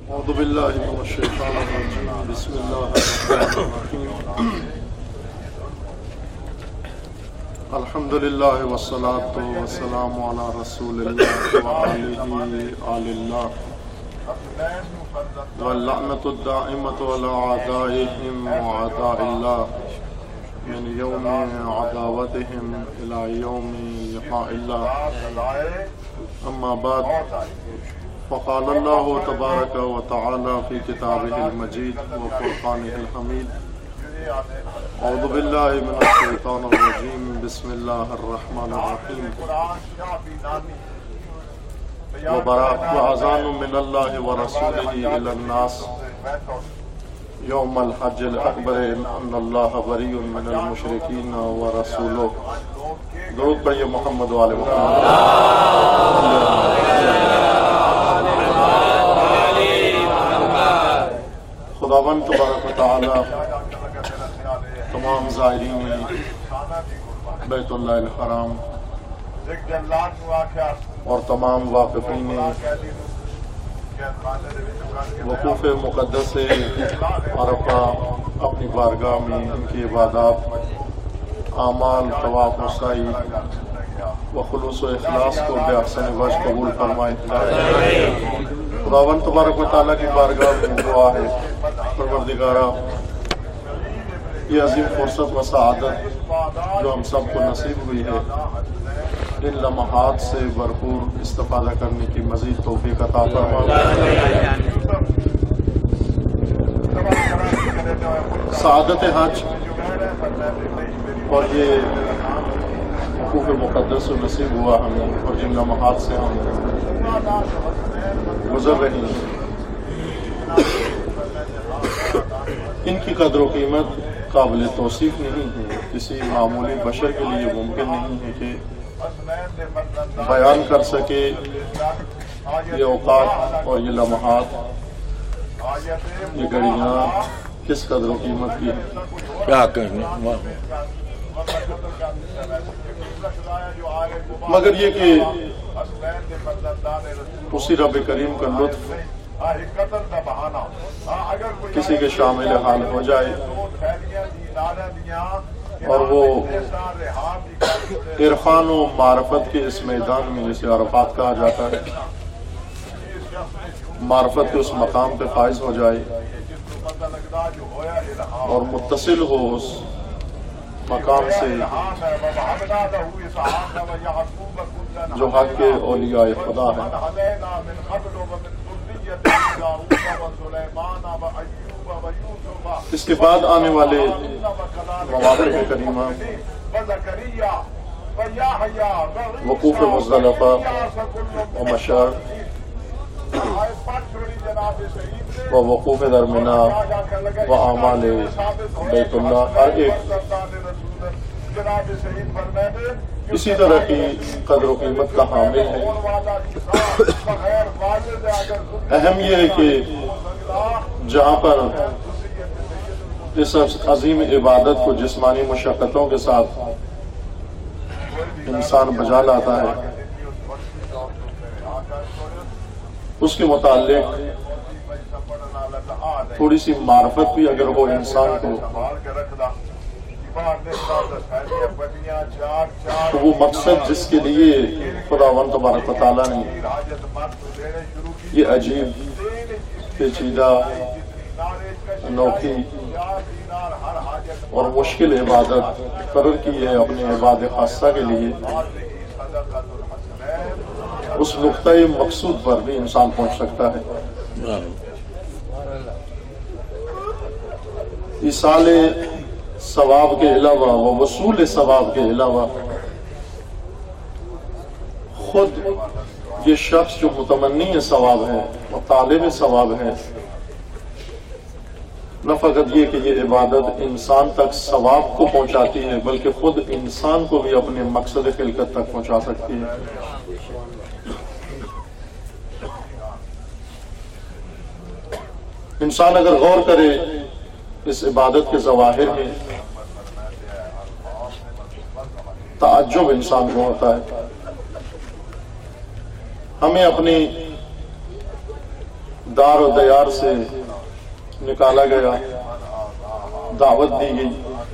اعوذ باللہ من الشیطان الرجیم بسم اللہ الرحمن الرحیم الحمد للہ والصلاة والسلام علی رسول اللہ وآلہ آل اللہ واللعنۃ الدائمۃ علی اعدائہم وأعداء اللہ من یوم عداوتہم الی یوم لقاء اللہ اما بعد فقال اللہ تبارک و تعالی فی کتابہ المجید و فرقانہ الحمید اعوذ باللہ من الشیطان الرجیم بسم اللہ الرحمن الرحیم وأذان من اللہ ورسولہ الی الناس یوم الحج الاکبر ان اللہ بریء من المشرکین ورسولہ. درود پڑھیے محمد و آل محمد. خداوند تبارک و تعالی تمام زائرین بیت اللہ الحرام اور تمام واقفین وقوف مقدس عرفہ اپنی بارگاہ میں ان کی عبادات اعمال طواف وسعی و خلوص و اخلاص کو بے احسن وجہ قبول فرمائے. خداوند تبارک و تعالیٰ کی بارگاہ میں دعا ہے پروردگارہ یہ عظیم فرصت و سعادت جو ہم سب کو نصیب ہوئی ہے ان لمحات سے بھرپور استفادہ کرنے کی مزید توفیق عطا فرما. سعادت حج اور یہ وقوف مقدس نصیب ہوا ہمیں اور جن لمحات سے ہم گزر رہی ہیں ان کی قدر و قیمت قابل توصیف نہیں ہے. کسی معمولی بشر کے لیے ممکن نہیں ہے کہ بیان کر سکے یہ اوقات اور یہ لمحات یہ گھڑیاں کس قدر و قیمت کی ہے. کیا کرنے مگر یہ کہ اسی رب کریم کا لطف کسی کے شامل حال ہو جائے اور وہ عرفان و معرفت کے اس میدان میں جسے عرفات کہا جاتا ہے معرفت کے اس مقام پہ فائز ہو جائے اور متصل ہو اس مقام سے جو حق کے اولیاء خدا ہے. اس کے بعد آنے والے مواقع کریمہ وقوف مزدلفہ و مشعر و وقوف در منی و اعمال بیت اللہ ہر ایک اسی طرح کی قدر و قیمت کا حامل ہے. اہم یہ ہے کہ جہاں پر اس عظیم عبادت کو جسمانی مشقتوں کے ساتھ انسان بجا لاتا ہے اس کے متعلق تھوڑی سی معرفت بھی اگر ہو انسان کو تو وہ مقصد جس کے لیے خداوند تبارک و تعالیٰ نے یہ عجیب پیچیدہ انوکھی اور مشکل عبادت قرار کی ہے اپنے عباد خاصہ کے لیے اس نقطۂ مقصود پر بھی انسان پہنچ سکتا ہے. ایصال ثواب کے علاوہ و وصول ثواب کے علاوہ خود یہ شخص جو متمنی ثواب ہے اور طالب ثواب ہے نہ فقط یہ کہ یہ عبادت انسان تک ثواب کو پہنچاتی ہے بلکہ خود انسان کو بھی اپنے مقصد خلقت تک پہنچا سکتی ہے. انسان اگر غور کرے اس عبادت کے ظواہر میں تعجب انسان کو ہوتا ہے. ہمیں اپنی دار و دیار سے نکالا گیا، دعوت دی گئی،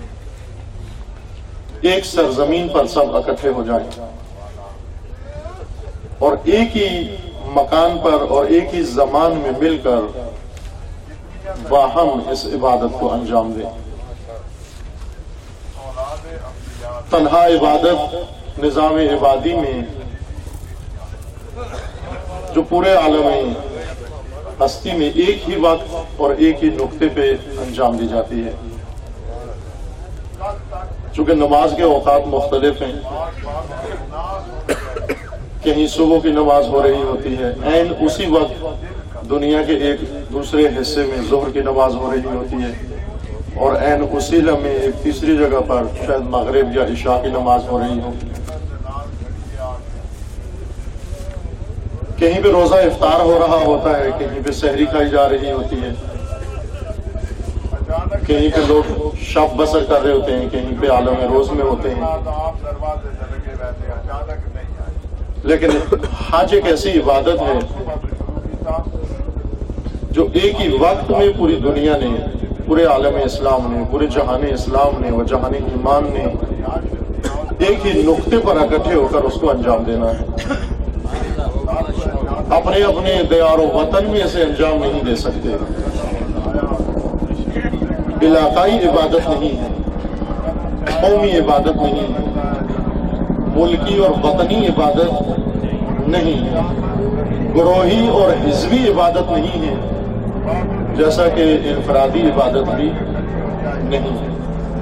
ایک سرزمین پر سب اکٹھے ہو جائیں اور ایک ہی مکان پر اور ایک ہی زمان میں مل کر باہم اس عبادت کو انجام دیں۔ تنہا عبادت نظام عبادی میں جو پورے عالم ہستی میں ایک ہی وقت اور ایک ہی نقطے پہ انجام دی جاتی ہے، چونکہ نماز کے اوقات مختلف ہیں، کہیں صبح کی نماز ہو رہی ہوتی ہے، عین اسی وقت دنیا کے ایک دوسرے حصے میں ظہر کی نماز ہو رہی ہوتی ہے، اور عین اسی لمحے ایک تیسری جگہ پر شاید مغرب یا عشاء کی نماز ہو رہی ہو، کہیں پہ روزہ افطار ہو رہا ہوتا ہے، کہیں پہ سحری کھائی جا رہی ہوتی ہے، کہیں پہ لوگ شب بسر کر رہے ہوتے ہیں، کہیں پہ عالم روز میں ہوتے ہیں۔ لیکن حج ایک ایسی عبادت ہے جو ایک ہی وقت میں پوری دنیا نے، پورے عالم اسلام نے، پورے جہان اسلام نے و جہان ایمان نے ایک ہی نقطے پر اکٹھے ہو کر اس کو انجام دینا ہے۔ اپنے اپنے دیار و وطن میں اسے انجام نہیں دے سکتے، علاقائی عبادت نہیں ہے، قومی عبادت نہیں ہے، ملکی اور وطنی عبادت نہیں ہے، گروہی اور حزبی عبادت نہیں ہے، جیسا کہ انفرادی عبادت بھی نہیں ہے۔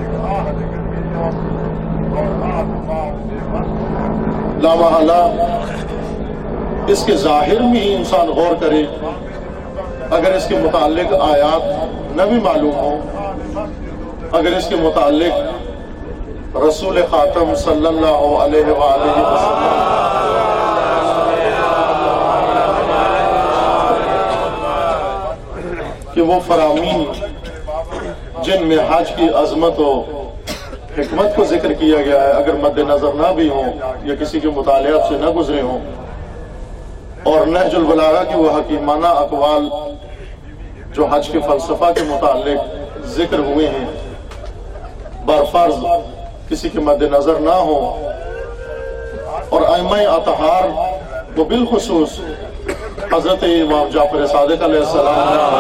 لا محالہ اس کے ظاہر میں ہی انسان غور کرے، اگر اس کے متعلق آیات نہ بھی معلوم ہو، اگر اس کے متعلق رسول خاتم صلی اللہ علیہ وآلہ وسلم کہ وہ فرامین جن میں حج کی عظمت و حکمت کو ذکر کیا گیا ہے اگر مد نظر نہ بھی ہوں یا کسی کے مطالعات سے نہ گزرے ہوں، اور نہج البلاغہ کی وہ حکیمانہ اقوال جو حج کے فلسفہ کے متعلق ذکر ہوئے ہیں برفرض کسی کے مد نظر نہ ہو، اور ائمہ اطہار وہ بالخصوص حضرت امام جعفر صادق علیہ السلام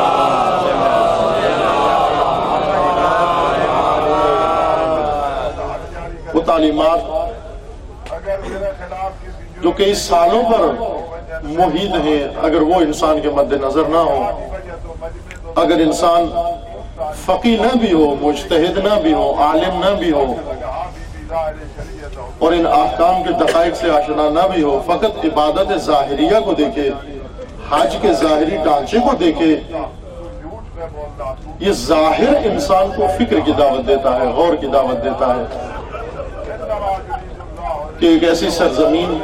وہ تعلیمات جو کئی سالوں پر محیط ہیں، اگر وہ انسان کے مد نظر نہ ہو، اگر انسان فقیہ نہ بھی ہو، مجتہد نہ بھی ہو، عالم نہ بھی ہو، اور ان احکام کے دقائق سے آشنا نہ بھی ہو، فقط عبادت ظاہریہ کو دیکھے، حج کے ظاہری ڈھانچے کو دیکھے، یہ ظاہر انسان کو فکر کی دعوت دیتا ہے، غور کی دعوت دیتا ہے کہ ایک ایسی سرزمین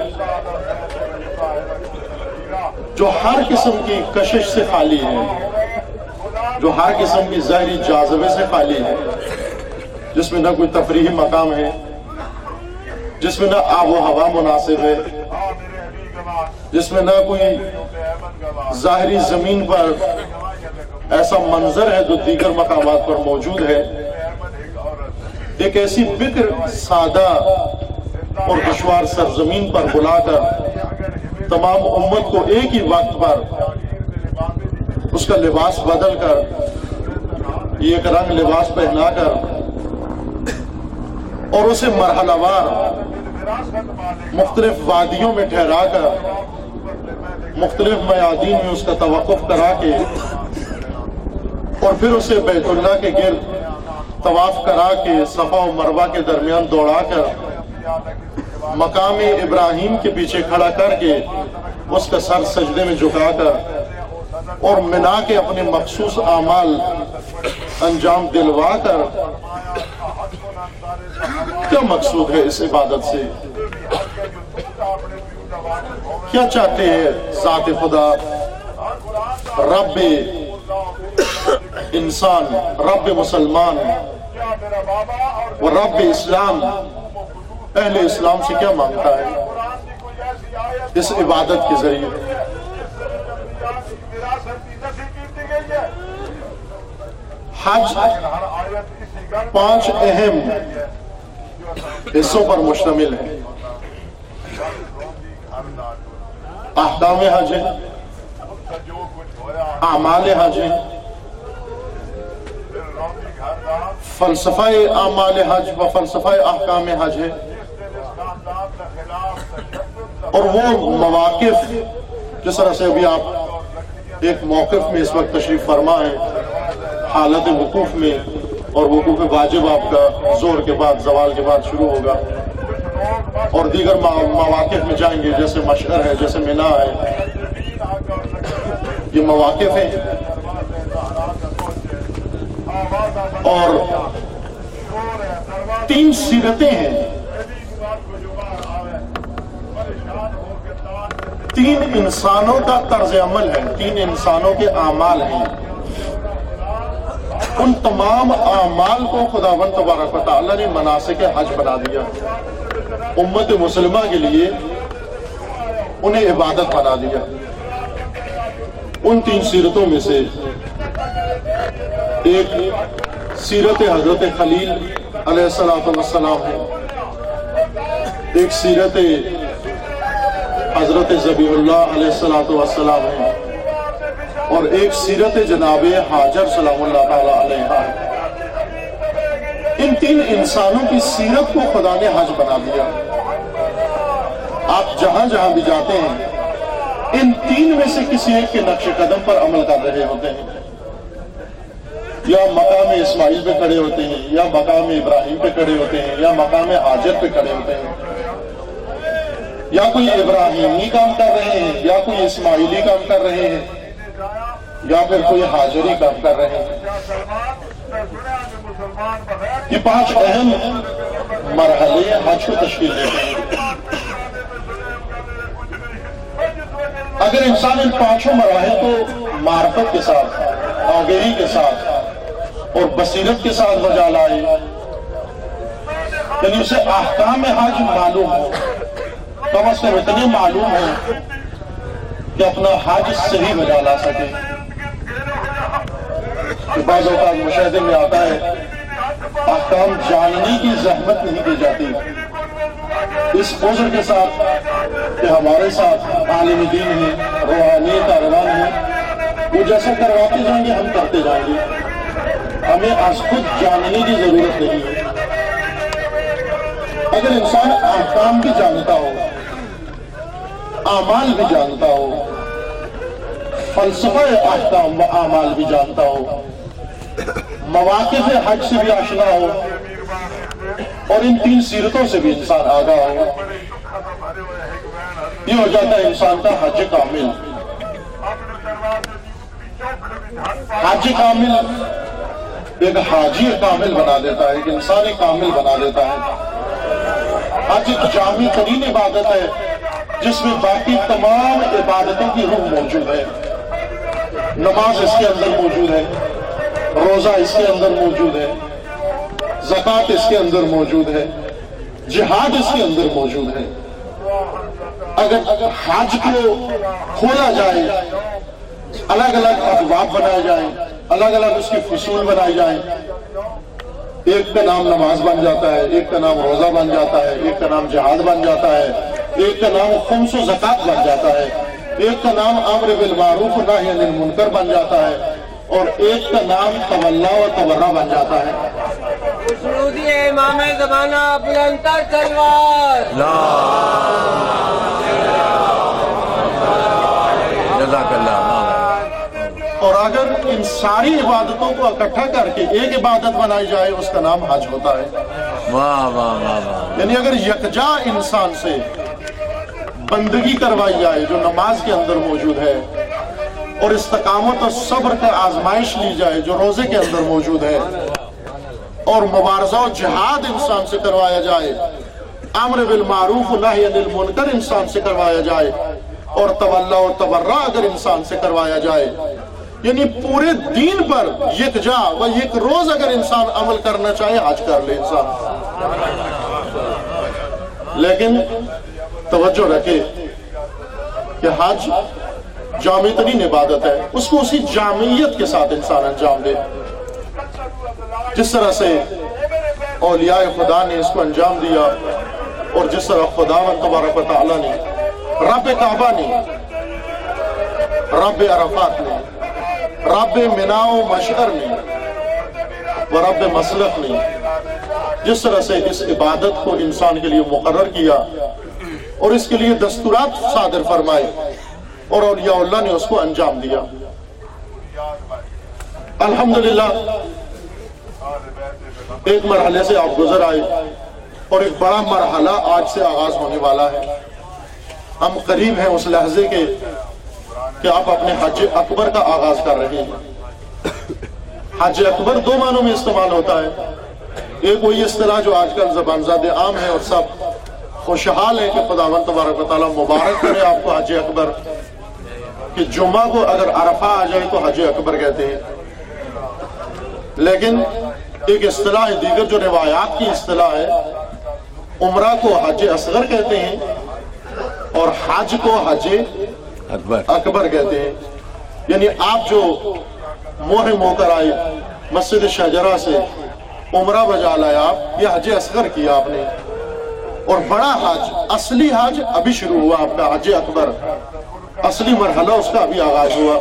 جو ہر قسم کی کشش سے خالی ہے، جو ہر قسم کی ظاہری جاذبے سے خالی ہے، جس میں نہ کوئی تفریحی مقام ہے، جس میں نہ آب و ہوا مناسب ہے، جس میں نہ کوئی ظاہری زمین پر ایسا منظر ہے جو دیگر مقامات پر موجود ہے، ایک ایسی بکر سادہ اور دشوار سرزمین پر بلا کر تمام امت کو ایک ہی وقت پر اس کا لباس بدل کر، ایک رنگ لباس پہنا کر، اور اسے مرحلہ وار مختلف وادیوں میں ٹھہرا کر، مختلف میادین میں اس کا توقف کرا کے، اور پھر اسے بیت اللہ کے گرد طواف کرا کے صفا و مروہ کے درمیان دوڑا کر مقام ابراہیم کے پیچھے کھڑا کر کے اس کا سر سجدے میں جھکا کر اور منا کے اپنے مخصوص اعمال انجام دلوا کر، کیا مقصود ہے اس عبادت سے؟ کیا چاہتے ہیں ذات خدا، رب انسان، رب مسلمان و رب اسلام اہل اسلام سے کیا مانگتا ہے اس عبادت کے ذریعے؟ حج 5 اہم حصوں پر مشتمل ہے۔ احکام حج ہے، اعمال حج ہے، فلسفہ اعمال حج و فلسفہ احکام حج ہے، اور وہ مواقف جس طرح سے ابھی آپ ایک موقف میں اس وقت تشریف فرما ہے، حالت وقوف میں، اور وقوف واجب آپ کا ظہر کے بعد زوال کے بعد شروع ہوگا، اور دیگر مواقف میں جائیں گے جیسے مشعر ہے، جیسے منا ہے، یہ مواقف ہیں۔ اور 3 سیرتیں ہیں، 3 انسانوں کا طرز عمل ہے، 3 انسانوں کے اعمال ہیں۔ ان تمام اعمال کو خداوند تبارک و تعالیٰ نے مناسک حج بنا دیا، امت مسلمہ کے لیے انہیں عبادت بنا دیا۔ ان 3 سیرتوں میں سے ایک سیرت حضرت خلیل علیہ السلام ہے، ایک سیرت حضرت ذبیح اللہ علیہ السلام ہے، اور ایک سیرت جناب حاجر سلام اللہ تعالی علیہ ہے۔ ان 3 انسانوں کی سیرت کو خدا نے حج بنا دیا۔ آپ جہاں جہاں بھی جاتے ہیں ان 3 میں سے کسی ایک کے نقش قدم پر عمل کر رہے ہوتے ہیں، یا مقام اسماعیل پہ کھڑے ہوتے ہیں، یا مقام ابراہیم پہ کھڑے ہوتے ہیں، یا مقام حاجر پہ کھڑے ہوتے ہیں، یا کوئی ابراہیمی کام کر رہے ہیں، یا کوئی اسماعیلی کام کر رہے ہیں، یا پھر کوئی حاجری کام کر رہے ہیں۔ یہ 5 اہم مرحلے حج کو تشکیل دیتے ہیں۔ اگر انسان ان 5 مراحل کو معرفت کے ساتھ، آگہی کے ساتھ اور بصیرت کے ساتھ بجا لائے، یعنی اسے احکام حج معلوم ہو، کم از کم اتنے معلوم ہو کہ اپنا حج صحیح بجا لا سکے۔ کہ بعض اوقات مشاہدے میں آتا ہے احکام جاننے کی زحمت نہیں دی جاتی، اس عذر کے ساتھ کہ ہمارے ساتھ عالم دین ہیں، روحانی کاروان ہیں، وہ جیسا کرواتے جائیں گے ہم کرتے جائیں گے، ہمیں از خود جاننے کی ضرورت نہیں ہے۔ اگر انسان احکام بھی جانتا ہو، اعمال بھی جانتا ہو، فلسفہ احکام و اعمال بھی جانتا ہو، مواقف حج سے بھی آشنا ہو، اور ان 3 سیرتوں سے بھی انسان آگاہ ہو، یہ ہو جاتا ہے انسان کا حج کامل۔ حج کامل ایک حاجی کامل بنا دیتا ہے، ایک انسان کامل بنا دیتا ہے۔ حج ایک جامع ترین عبادت ہے جس میں باقی تمام عبادتوں کی روح موجود ہے۔ نماز اس کے اندر موجود ہے، روزہ اس کے اندر موجود ہے، زکوٰۃ اس کے اندر موجود ہے، جہاد اس کے اندر موجود ہے۔ اگر حج کو کھولا جائے، الگ الگ ابواب بنائے جائیں، الگ الگ اس کی فصول بنائی جائیں، ایک کا نام نماز بن جاتا ہے، ایک کا نام روزہ بن جاتا ہے، ایک کا نام جہاد بن جاتا ہے، ایک کا نام خمس و زکوٰۃ بن جاتا ہے، ایک کا نام امر بالمعروف و نہی عن المنکر بن جاتا ہے، اور ایک کا نام تولا و تورا بن جاتا ہے۔ سعودی امام زمانہ بلندتر تلوار، جزاک اللہ۔ اور اگر ان ساری عبادتوں کو اکٹھا کر کے ایک عبادت بنائی جائے اس کا نام حج ہوتا ہے۔ واہ واہ واہ واہ۔ یعنی اگر یکجا انسان سے بندگی کروائی جائے جو نماز کے اندر موجود ہے، اور استقامت اور صبر کا آزمائش لی جائے جو روزے کے اندر موجود ہے، اور مبارزہ و جہاد انسان سے کروایا جائے، امر بالمعروف و نہی عن المنکر انسان سے کروایا جائے، اور تولا و تبرع اگر انسان سے کروایا جائے، یعنی پورے دین پر یکجا و یک روز اگر انسان عمل کرنا چاہے حج کر لے انسان۔ لیکن توجہ رکھے کہ حج جامع ترین عبادت ہے، اس کو اسی جامعیت کے ساتھ انسان انجام دے۔ جس طرح سے اولیاء خدا نے اس کو انجام دیا اور جس طرح خداوند تبارک و تعالیٰ نے رب کعبہ نے رب عرفات نے رب منا و مشعر نے و رب مسلک نے جس طرح سے اس عبادت کو انسان کے لیے مقرر کیا اور اس کے لیے دستورات صادر فرمائے اور اولیاء اللہ نے اس کو انجام دیا. الحمدللہ ایک مرحلے سے آپ گزر آئے اور ایک بڑا مرحلہ آج سے آغاز ہونے والا ہے. ہم قریب ہیں اس لحظے کے کہ آپ اپنے حج اکبر کا آغاز کر رہے ہیں. حج اکبر دو معنوں میں استعمال ہوتا ہے. ایک وہی اصطلاح جو آج کل زبان زد عام ہے اور سب خوشحال ہے کہ خداوند تبارک و تعالیٰ مبارک کرے آپ کو حج اکبر، کہ جمعہ کو اگر عرفہ آ جائے تو حج اکبر کہتے ہیں. لیکن ایک اصطلاح دیگر جو روایات کی اصطلاح ہے، عمرہ کو حج اصغر کہتے ہیں اور حج کو حج اکبر کہتے ہیں. یعنی آپ جو محرم ہو کر آئے مسجد شجرہ سے عمرہ بجا لائے، آپ یہ حج اصغر کیا آپ نے، اور بڑا حج اصلی حج ابھی شروع ہوا آپ کا حج اکبر، اصلی مرحلہ اس کا ابھی آغاز ہوا.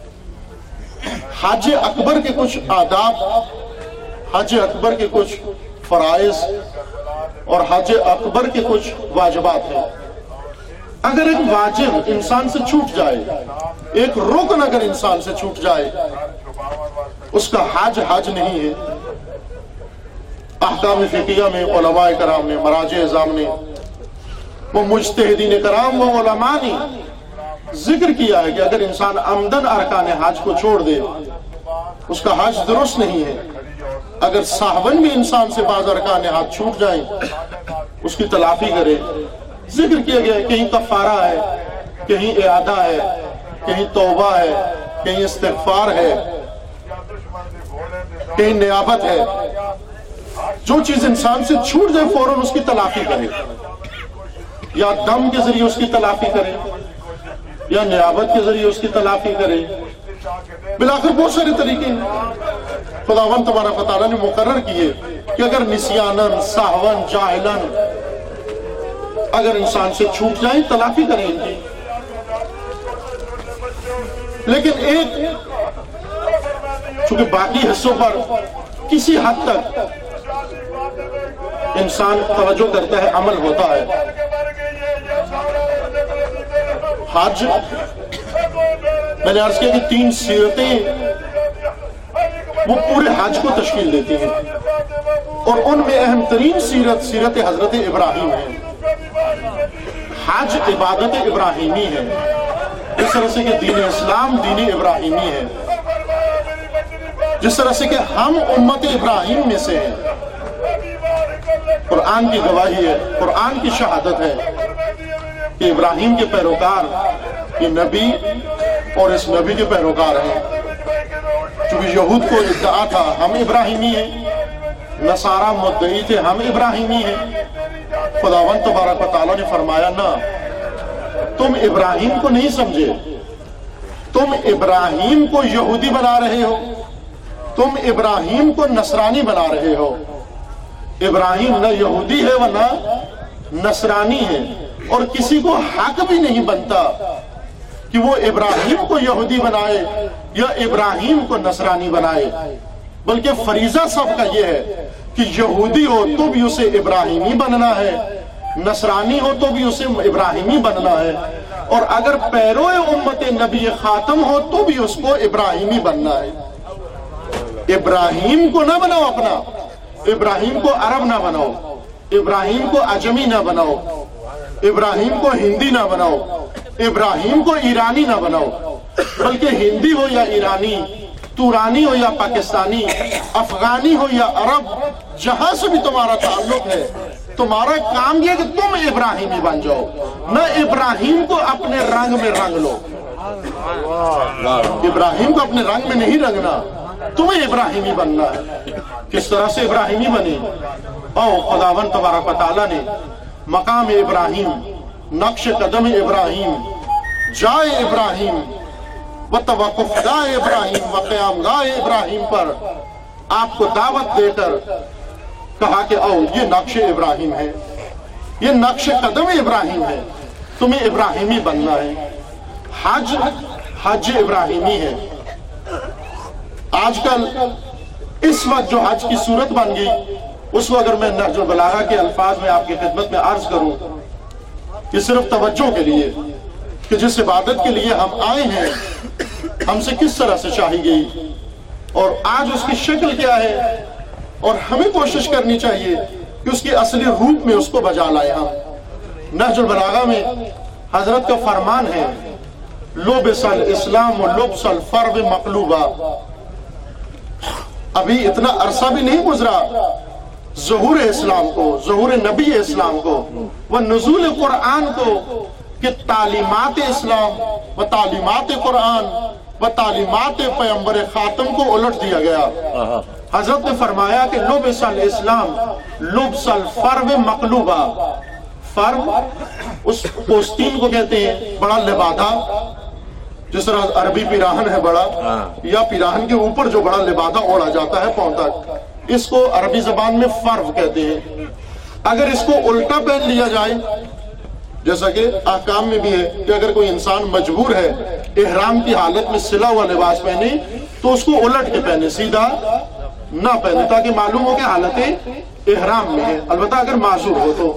حج اکبر کے کچھ آداب، حج اکبر کے کچھ فرائض اور حج اکبر کے کچھ واجبات ہیں. اگر ایک واجب انسان سے چھوٹ جائے، ایک رکن اگر انسان سے چھوٹ جائے، اس کا حج حج نہیں ہے. احکام فقہیہ میں علماء کرام نے، مراجع اعظام نے، وہ مجتہدین کرام و علماء نے ذکر کیا ہے کہ اگر انسان عمدن ارکان حج کو چھوڑ دے اس کا حج درست نہیں ہے. اگر صاحبن بھی انسان سے بعض ارکان حج چھوٹ جائیں اس کی تلافی کرے. ذکر کیا گیا ہے کہیں کفارہ ہے، کہیں اعادہ ہے، کہیں توبہ ہے، کہیں استغفار ہے، کہیں نیابت ہے. جو چیز انسان سے چھوٹ جائے فوراً اس کی تلافی کرے، یا دم کے ذریعے اس کی تلافی کرے یا نیابت کے ذریعے اس کی تلافی کرے. بلاخر بہت سارے طریقے ہیں خداوند تبارک و تعالیٰ نے مقرر کیے کہ اگر نسیانن، سہون، جاہلن اگر انسان سے چھوٹ جائیں تلافی کریں ان کی. لیکن ایک چونکہ باقی حصوں پر کسی حد تک انسان توجہ کرتا ہے، عمل ہوتا ہے. حج میں نے عرض کیا کہ 3 سیرتیں وہ پورے حج کو تشکیل دیتی ہیں اور ان میں اہم ترین سیرت حضرت ابراہیم ہے. حج عبادت ابراہیمی ہے، جس طرح سے کہ دین اسلام دین ابراہیمی ہے، جس طرح سے کہ ہم امت ابراہیم میں سے ہیں. قرآن کی گواہی ہے، قرآن کی شہادت ہے کہ ابراہیم کے پیروکار یہ نبی اور اس نبی کے پیروکار ہیں. چونکہ یہود کو ادعا تھا ہم ابراہیمی ہیں، نصارہ مدعی تھے ہم ابراہیمی ہیں. خداوند تبارک و تعالیٰ نے فرمایا نہ، تم ابراہیم کو نہیں سمجھے، تم ابراہیم کو یہودی بنا رہے ہو، تم ابراہیم کو نصرانی بنا رہے ہو. ابراہیم نہ یہودی ہے و نہ نصرانی ہے، اور کسی کو حق بھی نہیں بنتا کہ وہ ابراہیم کو یہودی بنائے یا ابراہیم کو نصرانی بنائے. بلکہ فریضہ سب کا یہ ہے کہ یہودی ہو تو بھی اسے ابراہیمی بننا ہے، نصرانی ہو تو بھی اسے ابراہیمی بننا ہے، اور اگر پیرو امت نبی خاتم ہو تو بھی اس کو ابراہیمی بننا ہے. ابراہیم کو نہ بناؤ اپنا، ابراہیم کو عرب نہ بناؤ، ابراہیم کو عجمی نہ بناؤ، ابراہیم کو ہندی نہ بناؤ، ابراہیم کو ایرانی نہ بناؤ، بلکہ ہندی ہو یا ایرانی، تورانی ہو یا پاکستانی، افغانی ہو یا عرب، جہاں سے بھی تمہارا تعلق ہے تمہارا کام یہ کہ تم ابراہیمی بن جاؤ، نہ ابراہیم کو اپنے رنگ میں رنگ لو. ابراہیم کو اپنے رنگ میں نہیں رنگنا، تمہیں ابراہیمی بننا ہے. کس طرح سے ابراہیمی بنے؟ خداوند تبارک و تعالیٰ نے مقام ابراہیم، نقش قدم ابراہیم، جائے ابراہیم و توقف گاہ ابراہیم و قیام گاہ ابراہیم پر آپ کو دعوت دے کر کہا کہ آؤ یہ نقش ابراہیم ہے، یہ نقش قدم ابراہیم ہے، تمہیں ابراہیمی بننا ہے۔ حج ابراہیمی ہے۔ آج کل اس وقت جو حج کی صورت بن گئی، اس کو اگر میں نہج البلاغہ کے الفاظ میں آپ کی خدمت میں عرض کروں کہ صرف توجہ کے لیے کہ جس عبادت کے لیے ہم آئے ہیں ہم سے کس طرح سے چاہی گئی اور آج اس کی شکل کیا ہے، اور ہمیں کوشش کرنی چاہیے کہ اس کی اصلی روپ میں اس کو بجا لائے۔ ہم نہج البلاغہ میں حضرت کا فرمان ہے، لبس الاسلام و لبس الفرب مقلوبہ۔ ابھی اتنا عرصہ بھی نہیں گزرا ظہور اسلام کو، ظہور نبی اسلام کو و نزول قرآن کو، کہ تعلیمات اسلام و تعلیمات قرآن و تعلیمات پیغمبر خاتم کو الٹ دیا گیا۔ حضرت نے فرمایا کہ لبس الاسلام لبس الفرب مقلوبہ۔ فرب اس پوستین کو کہتے ہیں، بڑا لبادہ، جس طرح عربی پیراہن ہے بڑا، یا پیراہن کے اوپر جو بڑا لبادہ اوڑا جاتا ہے پاؤں تک، اس کو عربی زبان میں فرب کہتے ہیں۔ اگر اس کو الٹا پہن لیا جائے، جیسا کہ احکام میں بھی ہے کہ اگر کوئی انسان مجبور ہے احرام کی حالت میں سلا ہوا لباس پہنے تو اس کو الٹ کے پہنے، سیدھا نہ پہنے، تاکہ معلوم ہو کہ حالت احرام میں ہے، البتہ اگر معذور ہو تو۔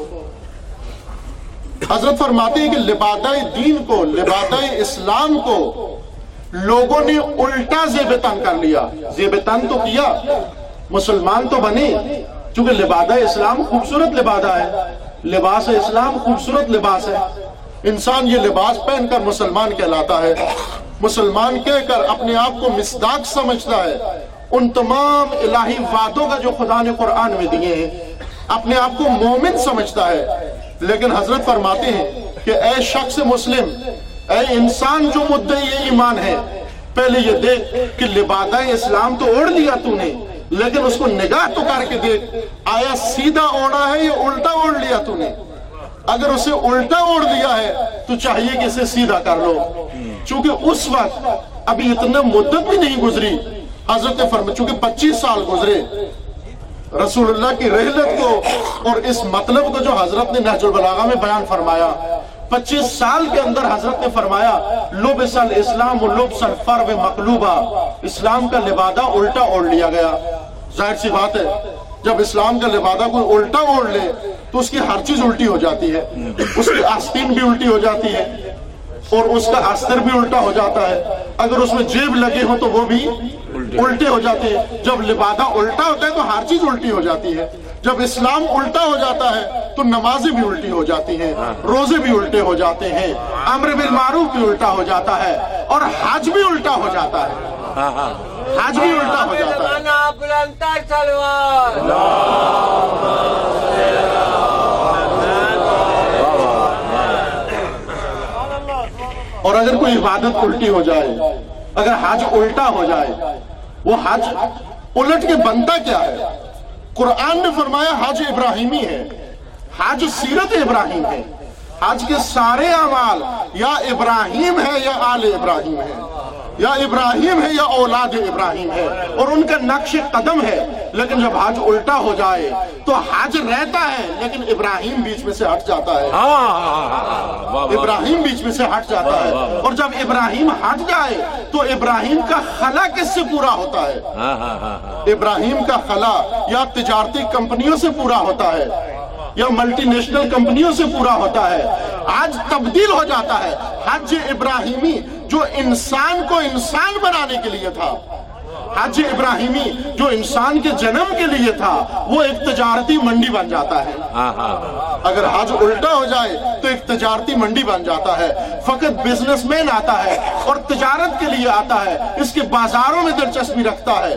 حضرت فرماتے ہیں کہ لبادہ دین کو، لبادہ اسلام کو لوگوں نے الٹا زیب تن کر لیا۔ زیب تن تو کیا، مسلمان تو بنے، چونکہ لبادہ اسلام خوبصورت لبادہ ہے، لباس اسلام خوبصورت لباس ہے۔ انسان یہ لباس پہن کر مسلمان کہلاتا ہے، مسلمان کہہ کر اپنے آپ کو مصداق سمجھتا ہے ان تمام الہی وعدوں کا جو خدا نے قرآن میں دیے ہیں، اپنے آپ کو مومن سمجھتا ہے۔ لیکن حضرت فرماتے ہیں کہ اے شخص مسلم، اے انسان جو مدعی ایمان ہے، پہلے یہ دیکھ کہ لبادہ اسلام تو اوڑھ لیا تو نے، لیکن اس کو نگاہ تو کر کے دیکھ، آیا سیدھا اوڑھا ہے یا الٹا اوڑھ لیا تو نے؟ اگر اسے الٹا اوڑھ لیا ہے تو چاہیے کہ اسے سیدھا کر لو، چونکہ اس وقت ابھی اتنا مدت بھی نہیں گزری۔ حضرت نے فرمایا چونکہ 25 سال گزرے رسول اللہ کی رحلت کو اور اس مطلب کو جو حضرت نے نہج البلاغہ میں بیان فرمایا، 25 سال کے اندر حضرت نے فرمایا لبس الاسلام و لبس الفرب مقلوبہ، اسلام کا لبادہ الٹا اوڑھ لیا گیا۔ ظاہر سی بات ہے جب اسلام کا لبادہ کوئی الٹا اوڑھ لے تو اس کی ہر چیز الٹی ہو جاتی ہے، اس کی آستین بھی الٹی ہو جاتی ہے اور اس کا استر بھی الٹا ہو جاتا ہے، اگر اس میں جیب لگے ہوں تو وہ بھی الٹے ہو جاتے ہیں۔ جب لبادہ الٹا ہوتا ہے تو ہر چیز الٹی ہو جاتی ہے۔ جب اسلام الٹا ہو جاتا ہے تو نمازیں بھی الٹی ہو جاتی ہیں، روزے بھی الٹے ہو جاتے ہیں، امر بالمعروف بھی الٹا ہو جاتا ہے، اور حج بھی الٹا ہو جاتا ہے، حج بھی الٹا ہو جاتا ہے۔ بلندتر تلوار، اور اگر کوئی عبادت الٹی ہو جائے، اگر حج الٹا ہو جائے، وہ حج الٹ کے بنتا کیا ہے؟ قرآن نے فرمایا حج ابراہیمی ہے، حج سیرت ابراہیم ہے، حج کے سارے اعمال یا ابراہیم ہے یا آل ابراہیم ہے، یا ابراہیم ہے یا اولاد ابراہیم ہے، اور ان کا نقش قدم ہے۔ لیکن جب حج الٹا ہو جائے تو حج رہتا ہے لیکن ابراہیم بیچ میں سے ہٹ جاتا ہے، ابراہیم بیچ میں سے ہٹ جاتا ہے، اور جب ابراہیم ہٹ جائے تو ابراہیم کا خلا کس سے پورا ہوتا ہے؟ ابراہیم کا خلا یا تجارتی کمپنیوں سے پورا ہوتا ہے یا ملٹی نیشنل کمپنیوں سے پورا ہوتا ہے، آج تبدیل ہو جاتا ہے۔ حج ابراہیمی جو انسان کو انسان بنانے کے لیے تھا، حج ابراہیمی جو انسان کے جنم کے لیے تھا، وہ ایک تجارتی منڈی بن جاتا ہے۔ اگر حج الٹا ہو جائے تو ایک تجارتی منڈی بن جاتا ہے، فقط بزنس مین آتا ہے اور تجارت کے لیے آتا ہے، اس کے بازاروں میں دلچسپی رکھتا ہے،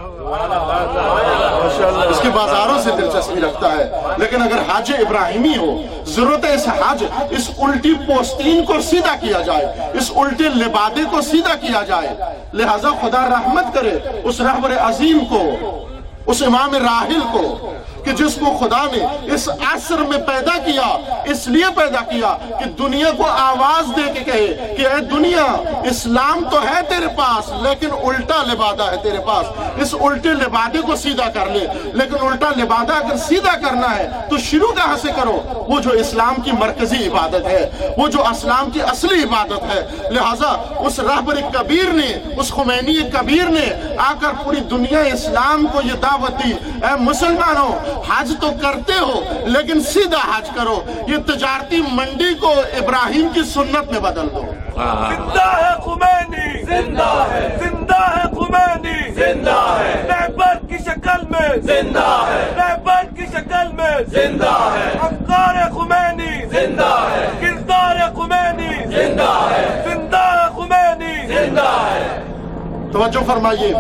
اس کے بازاروں سے دلچسپی رکھتا ہے۔ لیکن اگر حج ابراہیمی ہو، ضرورت ہے اس حج، اس الٹی پوستین کو سیدھا کیا جائے، اس الٹے لبادے کو سیدھا کیا جائے۔ لہذا خدا رحمت کرے اس رہبر عظیم کو، اس امام راحل کو، کہ جس کو خدا نے اس عصر میں پیدا کیا، اس لیے پیدا کیا کہ دنیا کو آواز دے کے کہے کہ اے دنیا، اسلام تو ہے تیرے پاس لیکن الٹا لبادہ ہے تیرے پاس، اس الٹے لبادے کو سیدھا کر لے۔ لیکن الٹا لبادہ اگر سیدھا کرنا ہے تو شروع کہاں سے کرو؟ وہ جو اسلام کی مرکزی عبادت ہے، وہ جو اسلام کی اصلی عبادت ہے۔ لہٰذا اس رہبر کبیر نے، اس خمینی کبیر نے آ کر پوری دنیا اسلام کو یہ دعوت دی، اے مسلمانوں، حج تو کرتے ہو لیکن سیدھا حج کرو، یہ تجارتی منڈی کو ابراہیم کی سنت میں بدل دو۔ زندہ ہے خمینی، زندہ ہے، زندہ ہے خمینی، زندہ ہے، رہبر کی شکل میں، زندہ ہے، رہبر کی شکل میں، زندہ ہے، افکار خمینی، زندہ ہے، کردار خمینی، زندہ ہے، زندہ ہے خمینی، زندہ ہے۔ توجہ فرمائیے،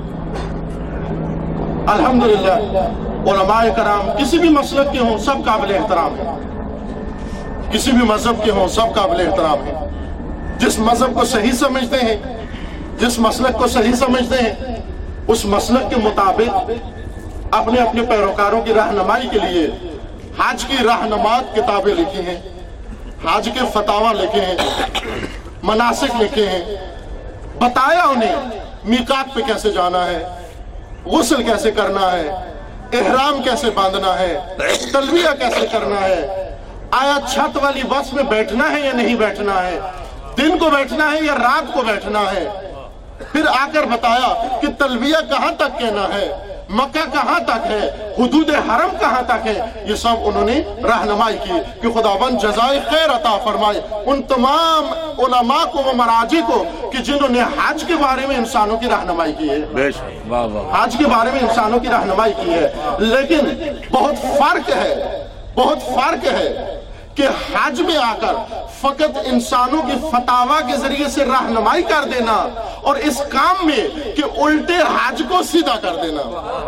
الحمدللہ علماء کرام کسی بھی مسلک کے ہوں سب قابل احترام ہیں، کسی بھی مذہب کے ہوں سب قابل احترام ہیں۔ جس مذہب کو صحیح سمجھتے ہیں، جس مسلک کو صحیح سمجھتے ہیں، اس مسلک کے مطابق اپنے اپنے پیروکاروں کی رہنمائی کے لیے حج کی رہنمات کتابیں لکھی ہیں، حج کے فتاوی لکھے ہیں، مناسک لکھے ہیں، بتایا انہیں میقات پہ کیسے جانا ہے، غسل کیسے کرنا ہے، احرام کیسے باندھنا ہے، تلبیہ کیسے کرنا ہے، آیا چھت والی بس میں بیٹھنا ہے یا نہیں بیٹھنا ہے، دن کو بیٹھنا ہے یا رات کو بیٹھنا ہے۔ پھر آ کر بتایا کہ تلبیہ کہاں تک کہنا ہے، مکہ کہاں تک ہے، حدود حرم کہاں تک ہے۔ یہ سب انہوں نے رہنمائی کی کہ خداوند جزائے خیر عطا فرمائے ان تمام علماء کو و مراجع کو کہ جنہوں نے حج کے بارے میں انسانوں کی رہنمائی کی ہے، حج کے بارے میں انسانوں کی رہنمائی کی ہے۔ لیکن بہت فرق ہے کہ حج میں آ کر فقط انسانوں کی فتاوی کے ذریعے سے رہنمائی کر دینا اور اس کام میں کہ الٹے حج کو سیدھا کر دینا،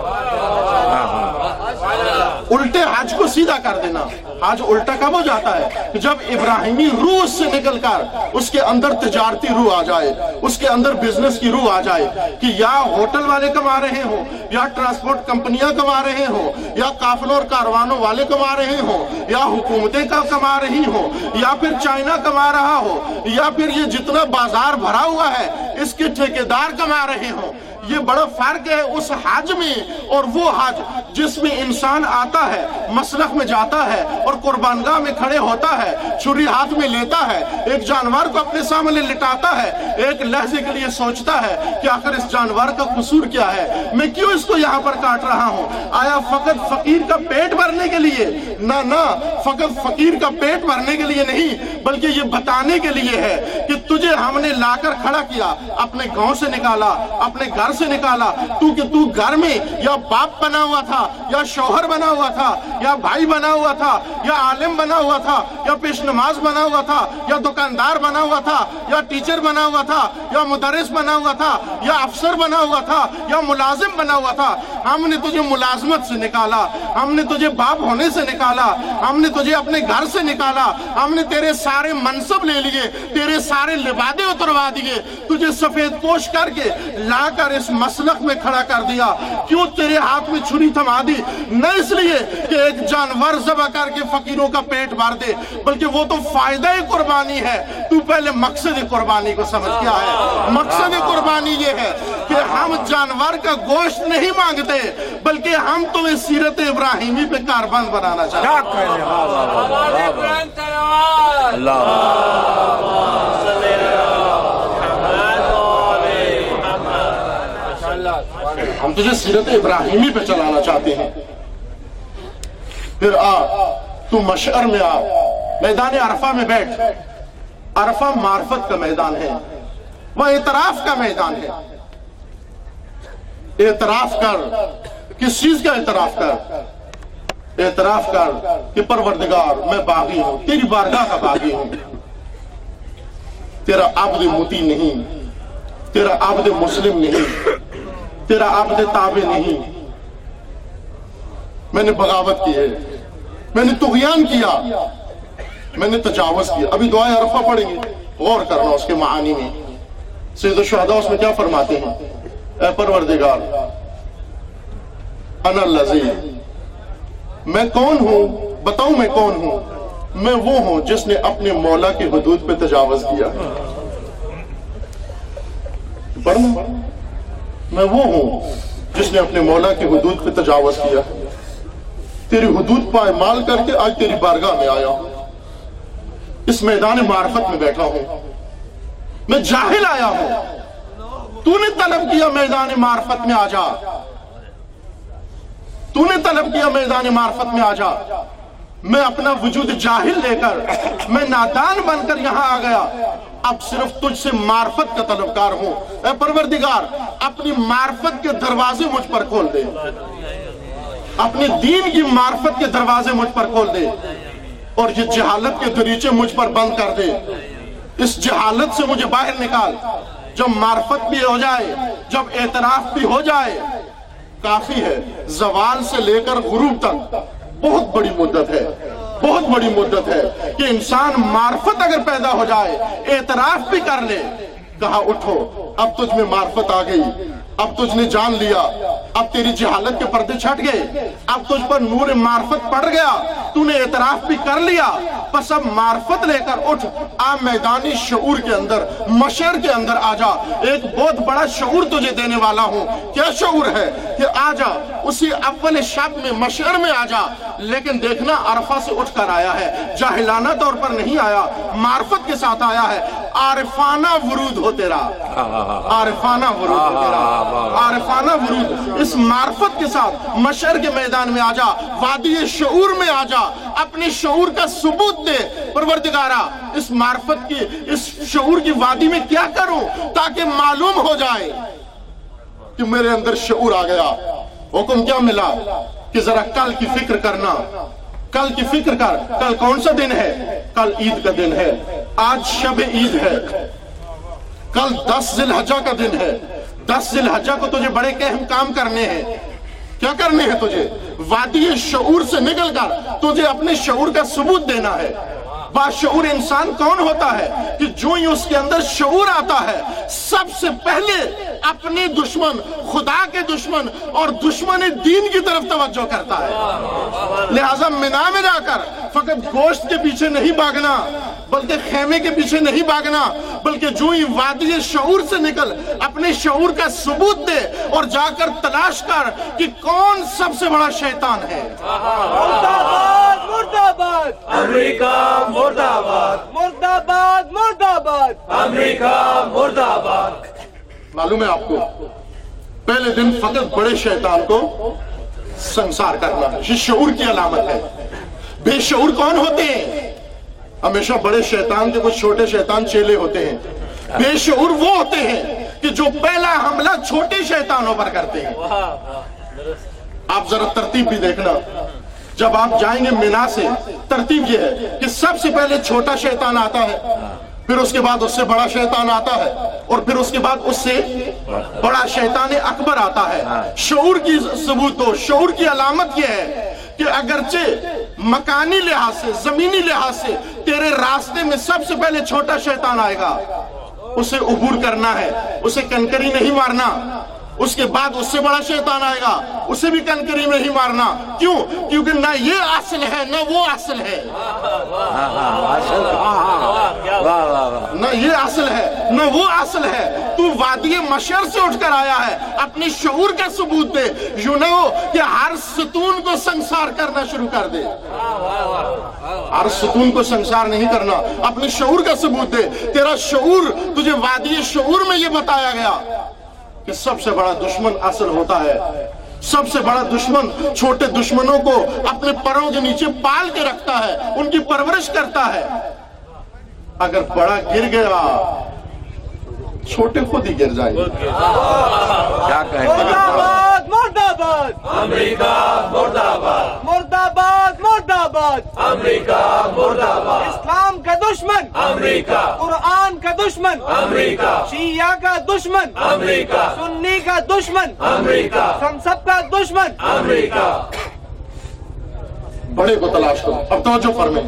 الٹے حج کو سیدھا کر دینا۔ حج الٹا کب ہو جاتا ہے؟ جب ابراہیمی روح اس سے نکل کر اس کے اندر تجارتی روح آ جائے، اس کے اندر بزنس کی روح آ جائے کہ یا ہوٹل والے کما رہے ہوں، یا ٹرانسپورٹ کمپنیاں کما رہے ہوں، یا قافلوں اور کاروانوں والے کما رہے ہوں، یا حکومتیں کما رہی ہوں، یا پھر چائنا کما رہا ہو، یا پھر یہ جتنا بازار بھرا ہوا ہے اس کے ٹھیکیدار کما رہے ہوں۔ یہ بڑا فرق ہے اس حج میں اور وہ حج جس میں انسان آتا ہے، مسلخ میں جاتا ہے اور قربانگاہ میں کھڑے ہوتا ہے، چھری ہاتھ میں لیتا ہے، ایک جانور کو اپنے سامنے لٹاتا ہے، ایک لحظے کے لیے سوچتا ہے کہ آخر اس جانور کا قصور کیا ہے، میں کیوں اس کو یہاں پر کاٹ رہا ہوں؟ آیا فقط فقیر کا پیٹ بھرنے کے لیے؟ نہ، فقط فقیر کا پیٹ بھرنے کے لیے نہیں، بلکہ یہ بتانے کے لیے ہے کہ تجھے ہم نے لا کر کھڑا کیا، اپنے گاؤں سے نکالا، اپنے گھر سے نکالا، تو گھر میں یا باپ بنا ہوا تھا، یا شوہر بنا ہوا تھا، یا بھائی بنا ہوا تھا، یا عالم بنا ہوا تھا، یا پیش نماز بنا ہوا تھا، یا دکاندار بنا ہوا تھا، یا ٹیچر بنا ہوا تھا، یا مدرس بنا ہوا تھا، یا افسر بنا ہوا تھا، یا ملازم بنا ہوا تھا۔ ہم نے تجھے ملازمت سے نکالا، ہم نے تجھے باپ ہونے سے نکالا، ہم نے تجھے اپنے گھر سے نکالا، ہم نے تیرے سارے منصب لے لیے، تیرے سارے لبادے اتروا دیے، تجھے سفید پوش کر کے لا کر اس مسلک میں کھڑا کر دیا۔ کیوں تیرے ہاتھ میں چھری تھما دی؟ نہ اس لیے کہ ایک جانور ذبح کر کے فقیروں کا پیٹ بھر دے، بلکہ وہ تو فائدہ قربانی ہے۔ تو پہلے مقصد قربانی کو سمجھ کیا ہے؟ مقصد قربانی یہ ہے کہ ہم جانور کا گوشت نہیں مانگتے، بلکہ ہم تمہیں سیرت ابراہیمی پہ کاربند بنانا چاہتے ہیں۔ ہم تجھے سیرت ابراہیمی پہ چلانا چاہتے ہیں۔ پھر تو مشعر میں میدان عرفہ میں بیٹھ۔ عرفہ معرفت کا میدان ہے، وہ اعتراف کا میدان ہے۔ اعتراف کر، کس چیز کا اعتراف کر؟ اعتراف کر کہ پروردگار میں باغی ہوں، تیری بارگاہ کا باغی ہوں، تیرا عبد مطیع نہیں، تیرا عبد مسلم نہیں، تیرا عبد تابع نہیں۔ میں نے بغاوت کی ہے، میں نے طغیان کیا، میں نے تجاوز کیا۔ ابھی دعائے عرفہ پڑھیں گے، غور کرنا اس کے معانی میں۔ سید الشہداء اس میں کیا فرماتے ہیں؟ اے پروردگار، انا الذی میں کون ہوں؟ بتاؤں میں کون ہوں؟ میں وہ ہوں جس نے اپنے مولا کی حدود پہ تجاوز کیا. میں وہ ہوں جس نے اپنے مولا کی حدود پہ تجاوز کیا. تیری حدود پائمال کر کے آج تیری بارگاہ میں آیا ہوں. اس میدان معرفت میں بیٹھا ہوں. میں جاہل آیا ہوں. تو نے طلب کیا میدان معرفت میں آ جا. تو نے طلب کیا میدان معرفت میں آ جا. میں اپنا وجود جاہل لے کر، میں نادان بن کر یہاں آ گیا. اب صرف تجھ سے معرفت کا طلبگار ہوں. اے پروردگار، اپنی معرفت کے دروازے مجھ پر کھول دے. اپنے دین کی معرفت کے دروازے مجھ پر کھول دے، اور یہ جہالت کے دریچے مجھ پر بند کر دے. اس جہالت سے مجھے باہر نکال. جب معرفت بھی ہو جائے، جب اعتراف بھی ہو جائے، کافی ہے. زوال سے لے کر غروب تک بہت بڑی مدت ہے، بہت بڑی مدت ہے کہ انسان معرفت اگر پیدا ہو جائے، اعتراف بھی کر لے. کہا اٹھو، اب تجھ میں معرفت آ گئی. اب تجھ نے جان لیا. اب تیری جہالت کے پردے چھٹ گئے. اب تجھ پر نور معرفت پڑ گیا. تو نے اعتراف بھی کر لیا. بس اب معرفت لے کر اٹھ. آ میدانی شعور کے اندر، مشعر کے اندر آ جا. ایک بہت بڑا شعور تجھے دینے والا ہوں. کیا شعور ہے؟ کہ آ جا اسی اول شب میں، مشعر میں آ جا. لیکن دیکھنا، عرفہ سے اٹھ کر آیا ہے. جاہلانہ طور پر نہیں آیا، معرفت کے ساتھ آیا ہے. عارفانہ ورود ہو تیرا، عارفانہ ورود ہو تیرا، عارفانہ ورود. اس معرفت کے ساتھ مشعر کے میدان میں آ جا. وادی شعور میں آ جا. اپنے شعور کا ثبوت دے. پروردگارا، اس معرفت کی، اس شعور کی وادی میں کیا کروں تاکہ معلوم ہو جائے کہ میرے اندر شعور آ گیا. حکم کیا ملا؟ کہ ذرا کل کی فکر کرنا. کل کی فکر کر. کل کون سا دن ہے؟ کل عید کا دن ہے. آج شب عید ہے. کل 10 ذی الحجہ کا دن ہے. 10 ذی الحجہ کو تجھے بڑے اہم کام کرنے ہیں. کیا کرنے ہیں تجھے؟ وادی شعور سے نکل کر تجھے اپنے شعور کا ثبوت دینا ہے. باشعور انسان کون ہوتا ہے؟ کہ جو ہی اس کے اندر شعور آتا ہے، سب سے پہلے اپنے دشمن، خدا کے دشمن اور دشمن دین کی طرف توجہ کرتا ہے. لہذا منا میں جا کر فقط گوشت کے پیچھے نہیں بھاگنا، بلکہ خیمے کے پیچھے نہیں بھاگنا، بلکہ جو ہی وادی شعور سے نکل اپنے شعور کا ثبوت دے اور جا کر تلاش کر کہ کون سب سے بڑا شیطان ہے. مرداباد مرداباد امریکہ مرداباد، مرداباد مرداباد امریکہ مرداباد. معلوم ہے آپ کو، پہلے دن فقط بڑے شیطان کو سنسار کرنا ہے. یہ شعور کی علامت ہے. بے شعور کون ہوتے ہیں؟ ہمیشہ بڑے شیطان کے کچھ چھوٹے شیطان چیلے ہوتے ہیں. بے شعور وہ ہوتے ہیں کہ جو پہلا حملہ چھوٹے شیطانوں پر کرتے ہیں. آپ ذرا ترتیب بھی دیکھنا. جب آپ جائیں گے مینا سے، ترتیب یہ ہے کہ سب سے پہلے چھوٹا شیطان آتا ہے، پھر اس کے بعد اس سے بڑا شیطان آتا ہے، اور پھر اس کے بعد اس سے بڑا شیطان اکبر آتا ہے. شعور کی ثبوت ہو. شعور کی علامت یہ ہے کہ اگرچہ مکانی لحاظ سے، زمینی لحاظ سے تیرے راستے میں سب سے پہلے چھوٹا شیطان آئے گا، اسے عبور کرنا ہے، اسے کنکری نہیں مارنا. اس کے بعد اس سے بڑا شیطان آئے گا، اسے بھی کنکری میں نہیں مارنا. کیوں؟ کیونکہ نہ یہ اصل ہے نہ وہ اصل ہے. نہ یہ اصل ہے نہ وہ اصل ہے. تو وادی مشعر سے اٹھ کر آیا ہے. اپنی شعور کا ثبوت دے. یوں نہ ہو کہ ہر ستون کو سنسار کرنا شروع کر دے. ہر ستون کو سنسار نہیں کرنا. اپنے شعور کا ثبوت دے. تیرا شعور تجھے وادی شعور میں یہ بتایا گیا کہ سب سے بڑا دشمن اصل ہوتا ہے. سب سے بڑا دشمن چھوٹے دشمنوں کو اپنے پروں کے نیچے پال کے رکھتا ہے، ان کی پرورش کرتا ہے. اگر بڑا گر گیا، چھوٹے خود ہی گر جائیں گے. کیا کہیں؟ مرداباد مرداباد امریکہ مرداباد، مرداباد مرداباد امریکہ مرداباد. اسلام کا دشمن امریکہ، قرآن کا دشمن امریکہ، شیعہ کا دشمن امریکہ، سنی کا دشمن امریکہ، ہم سب کا دشمن امریکہ. بڑے کو تلاش کرو. اب توجہ فرمائیں،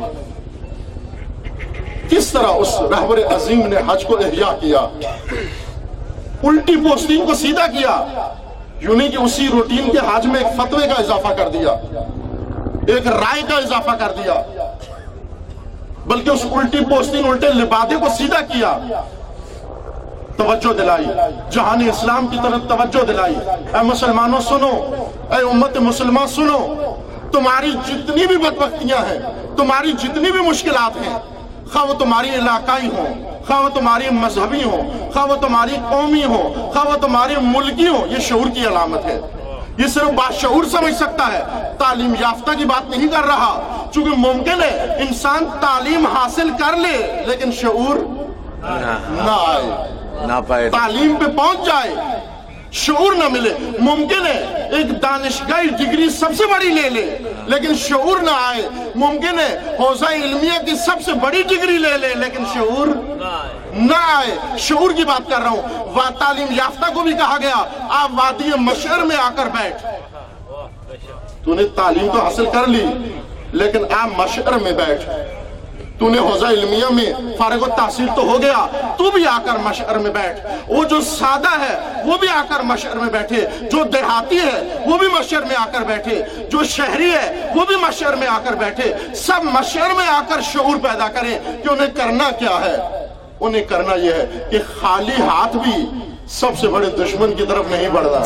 کس طرح اس رہبر عظیم نے حج کو احیا کیا، الٹی پوسٹنگ کو سیدھا کیا. یوں نہیں کہ اسی روٹین کے حج میں ایک فتوے کا اضافہ کر دیا. ایک رائے کا اضافہ کر دیا، بلکہ اس الٹی پوستین الٹے لبادے کو سیدھا کیا، توجہ دلائی، جہان اسلام کی طرف توجہ دلائی۔ اے مسلمانوں سنو، اے امت مسلمہ سنو، تمہاری جتنی بھی بدبختیاں ہیں، تمہاری جتنی بھی مشکلات ہیں، خواہ وہ تمہاری علاقائی ہوں، خواہ وہ تمہاری مذہبی ہوں، خواہ وہ تمہاری قومی ہوں، خواہ وہ تمہاری ملکی ہوں، یہ شعور کی علامت ہے۔ یہ صرف باشعور سمجھ سکتا ہے، تعلیم یافتہ کی بات نہیں کر رہا، چونکہ ممکن ہے انسان تعلیم حاصل کر لے لیکن شعور نہ آئے، نہ پائے، تعلیم پہ پہنچ جائے، شعور نہ ملے۔ ممکن ہے ایک دانشگاہی ڈگری سب سے بڑی لے لے لیکن شعور نہ آئے، ممکن ہے حوزہ علمیہ کی سب سے بڑی ڈگری لے لے لیکن شعور نہ آئے۔ شعور کی بات کر رہا ہوں۔ تعلیم یافتہ کو بھی کہا گیا آپ وادی مشعر میں آ کر بیٹھ، تو نے تعلیم تو حاصل کر لی لیکن آپ مشعر میں بیٹھ، تو نے حوزہ علمیہ میں فارغ التحصیل تو ہو گیا، تو بھی آ کر مشعر میں بیٹھ۔ وہ جو سادہ ہے وہ بھی آ کر مشعر میں بیٹھے، جو دیہاتی ہے وہ بھی مشعر میں آ کر بیٹھے، جو شہری ہے وہ بھی مشعر میں آ کر بیٹھے، سب مشعر میں آ کر شعور پیدا کریں کہ انہیں کرنا کیا ہے۔ انہیں کرنا یہ ہے کہ خالی ہاتھ بھی سب سے بڑے دشمن کی طرف نہیں بڑھنا،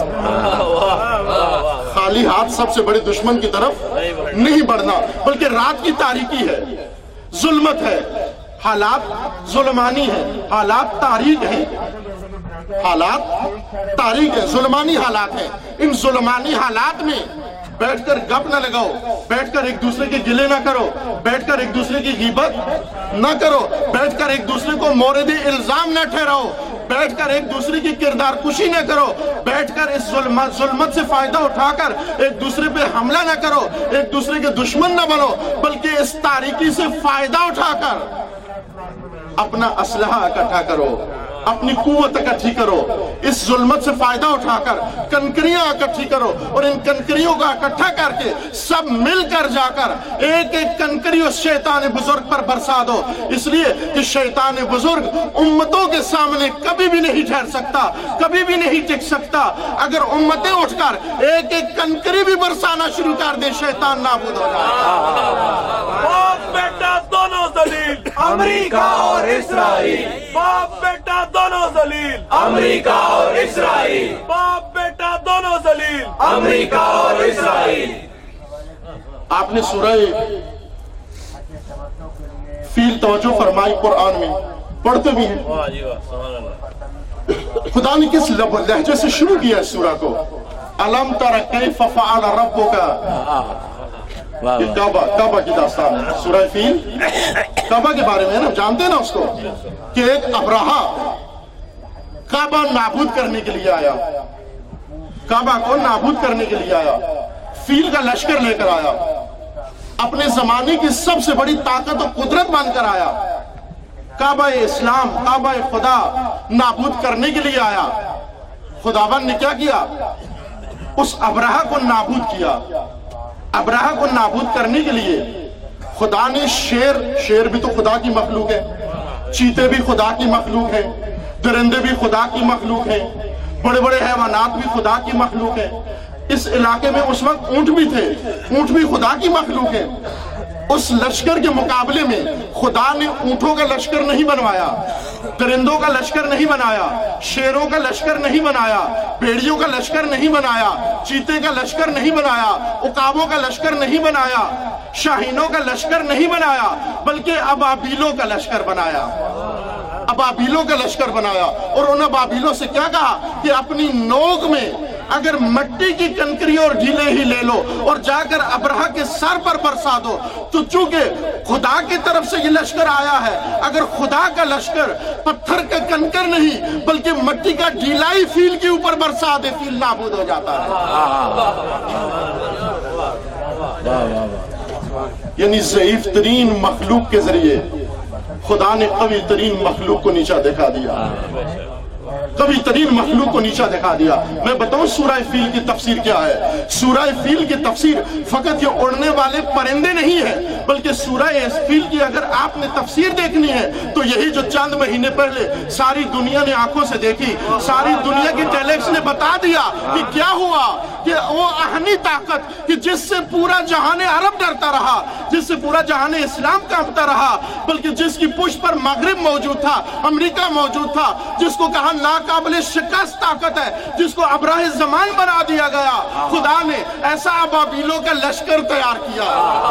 خالی ہاتھ سب سے بڑے دشمن کی طرف نہیں بڑھنا، بلکہ رات کی تاریکی ہے، ظلمت ہے، حالات ظلمانی ہیں، حالات تاریک ہیں، حالات تاریک ہیں، ظلمانی حالات ہیں۔ ان ظلمانی حالات میں بیٹھ کر گپ نہ لگاؤ، بیٹھ کر ایک دوسرے کے گلے نہ کرو، بیٹھ کر ایک دوسرے کی غیبت نہ کرو، بیٹھ کر ایک دوسرے کو مورد الزام نہ ٹھہراؤ، بیٹھ کر ایک دوسرے کی کردار کشی نہ کرو، بیٹھ کر اس ظلمت سے فائدہ اٹھا کر ایک دوسرے پہ حملہ نہ کرو، ایک دوسرے کے دشمن نہ بنو، بلکہ اس تاریکی سے فائدہ اٹھا کر اپنا اسلحہ اکٹھا کرو، اپنی قوت اکٹھی کرو، اس ظلمت سے فائدہ اٹھا کر کنکریاں اکٹھی کرو، اور ان کنکریوں کو اکٹھا کر کے سب مل کر جا کر ایک ایک کنکری اس شیطان بزرگ پر برسا دو، اس لیے کہ شیطان بزرگ امتوں کے سامنے کبھی بھی نہیں ٹھہر سکتا، کبھی بھی نہیں ٹک سکتا۔ اگر امتیں اٹھ کر ایک ایک کنکری بھی برسانا شروع کر دے شیطان نابود ہو جائے۔ باپ بیٹا دونوں ذلیل، امریکہ اور اسرائیل، باپ بیٹا دونوں ذلیل، امریکہ اور اسرائیل، باپ بیٹا دونوں ذلیل، امریکہ اور اسرائیل۔ آپ نے سورہ فیل توجہ فرمائی، قرآن میں پڑھتے بھی ہیں، خدا نے کس لہجے سے شروع کیا اس سورہ کو؟ الم تر کیف فعل ربک، کعبہ کی داستان ہے، سورہ فیل کعبہ کے بارے میں ہے نا، جانتے ہیں نا اس کو، کہ ایک ابرہہ کعبہ نابود کرنے کے لیے آیا، کعبہ کو نابود کرنے کے لیے آیا، فیل کا لشکر لے کر آیا، اپنے زمانے کی سب سے بڑی طاقت و قدرت بن کر آیا، کعبہ اسلام، کعبہ خدا نابود کرنے کے لیے آیا۔ خداوند نے کیا کیا؟ اس ابرہہ کو نابود کیا۔ ابرہہ کو نابود کرنے کے لیے خدا نے شیر بھی تو خدا کی مخلوق ہے، چیتے بھی خدا کی مخلوق ہے، درندے بھی خدا کی مخلوق ہیں، بڑے بڑے حیوانات بھی خدا کی مخلوق ہیں۔ اس علاقے میں اس وقت اونٹ بھی تھے، اونٹ بھی خدا کی مخلوق ہیں۔ اس لشکر کے مقابلے میں خدا نے اونٹوں کا لشکر نہیں بنوایا، درندوں کا لشکر نہیں بنایا، شیروں کا لشکر نہیں بنایا، بھیڑیوں کا لشکر نہیں بنایا، چیتے کا لشکر نہیں بنایا، عقابوں کا لشکر نہیں بنایا، شاہینوں کا لشکر نہیں بنایا، بلکہ ابابیلوں کا لشکر بنایا، ابابیلوں کا لشکر بنایا۔ اور ان ابابیلوں سے کیا کہا کہ اپنی نوک میں اگر مٹی کی کنکری اور ڈھیلے ہی لے لو اور جا کر ابرہہ کے سر پر برسا دو، تو چونکہ خدا کی طرف سے یہ لشکر آیا ہے، اگر خدا کا لشکر پتھر کا کنکر نہیں بلکہ مٹی کا ڈھیلا ہی فیل کے اوپر برسا دے، فیل نابود ہو جاتا ہے۔ یعنی ضعیف ترین مخلوق کے ذریعے خدا نے قوی ترین مخلوق کو نیچا دکھا دیا۔ कभी तरीन मखलूक को नीचा दिखा दिया। मैं बताऊं सूरह फील की तफसीर क्या है? सूरह फील की तफसीर फकत ये उड़ने वाले परिंदे नहीं है, बल्कि सूरह फील की अगर आपने तफसीर देखनी है तो यही जो चंद महीने पहले सारी दुनिया ने आंखों से देखी, सारी दुनिया की टेलेक्स ने बता दिया कि क्या हुआ, कि वो अहनी ताकत कि जिससे पूरा जहान अरब डरता रहा, जिससे पूरा जहान इस्लाम कांपता रहा, बल्कि जिसकी पुष्ट पर मगरिब मौजूद था, अमेरिका मौजूद था, जिसको कहा नाकाबिले शिकस्त ताकत है, जिसको अब्राह ज़मान बना दिया गया, खुदा ने ऐसा अबाबीलों का लश्कर तैयार किया,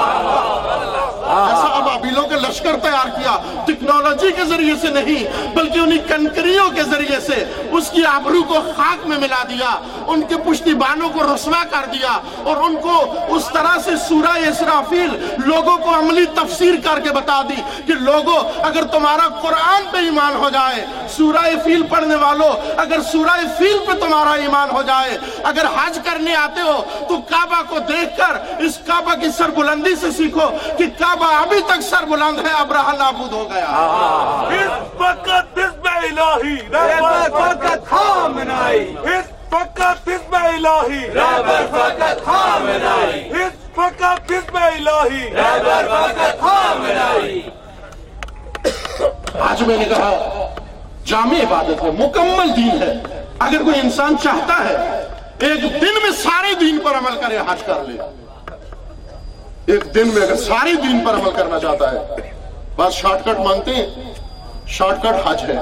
ऐसा अबाबीलों का लश्कर तैयार किया, टेक्नोलॉजी के जरिए से नहीं बल्कि उन्हीं कनकरियों के जरिए से उसकी आबरू को खाक में मिला दिया, उनके पुश्तिबानों को रुस्वा कर दिया और उनको उस तरह से सूरह इसराफील लोगों को अमली तफसीर करके बता दी कि लोगों अगर तुम्हारा कुरान पे ईमान हो जाए, सूरह फील पढ़ने वालों अगर सूरह फील पे तुम्हारा ईमान हो जाए, अगर हज करने आते हो तो काबा को देखकर इस काबा की सरबुलंदी से सीखो कि काबा अभी तक सरबुलंद है, अब्राहा नाबूद हो गया। इस वक्त बिस्मिल्लाह इलाही रहबर फकत खामनाई, इस वक्त बिस्मिल्लाह इलाही रहबर फकत खामनाई, इस वक्त बिस्मिल्लाह इलाही रहबर फकत खामनाई। आज मैंने कहा जामे इबादत है, मुकम्मल दीन है। अगर कोई इंसान चाहता है एक दिन में सारे दीन पर अमल करे, हज कर ले। एक दिन में अगर सारे दीन पर अमल करना चाहता है, बस शॉर्टकट मांगते हैं, शॉर्टकट हज है,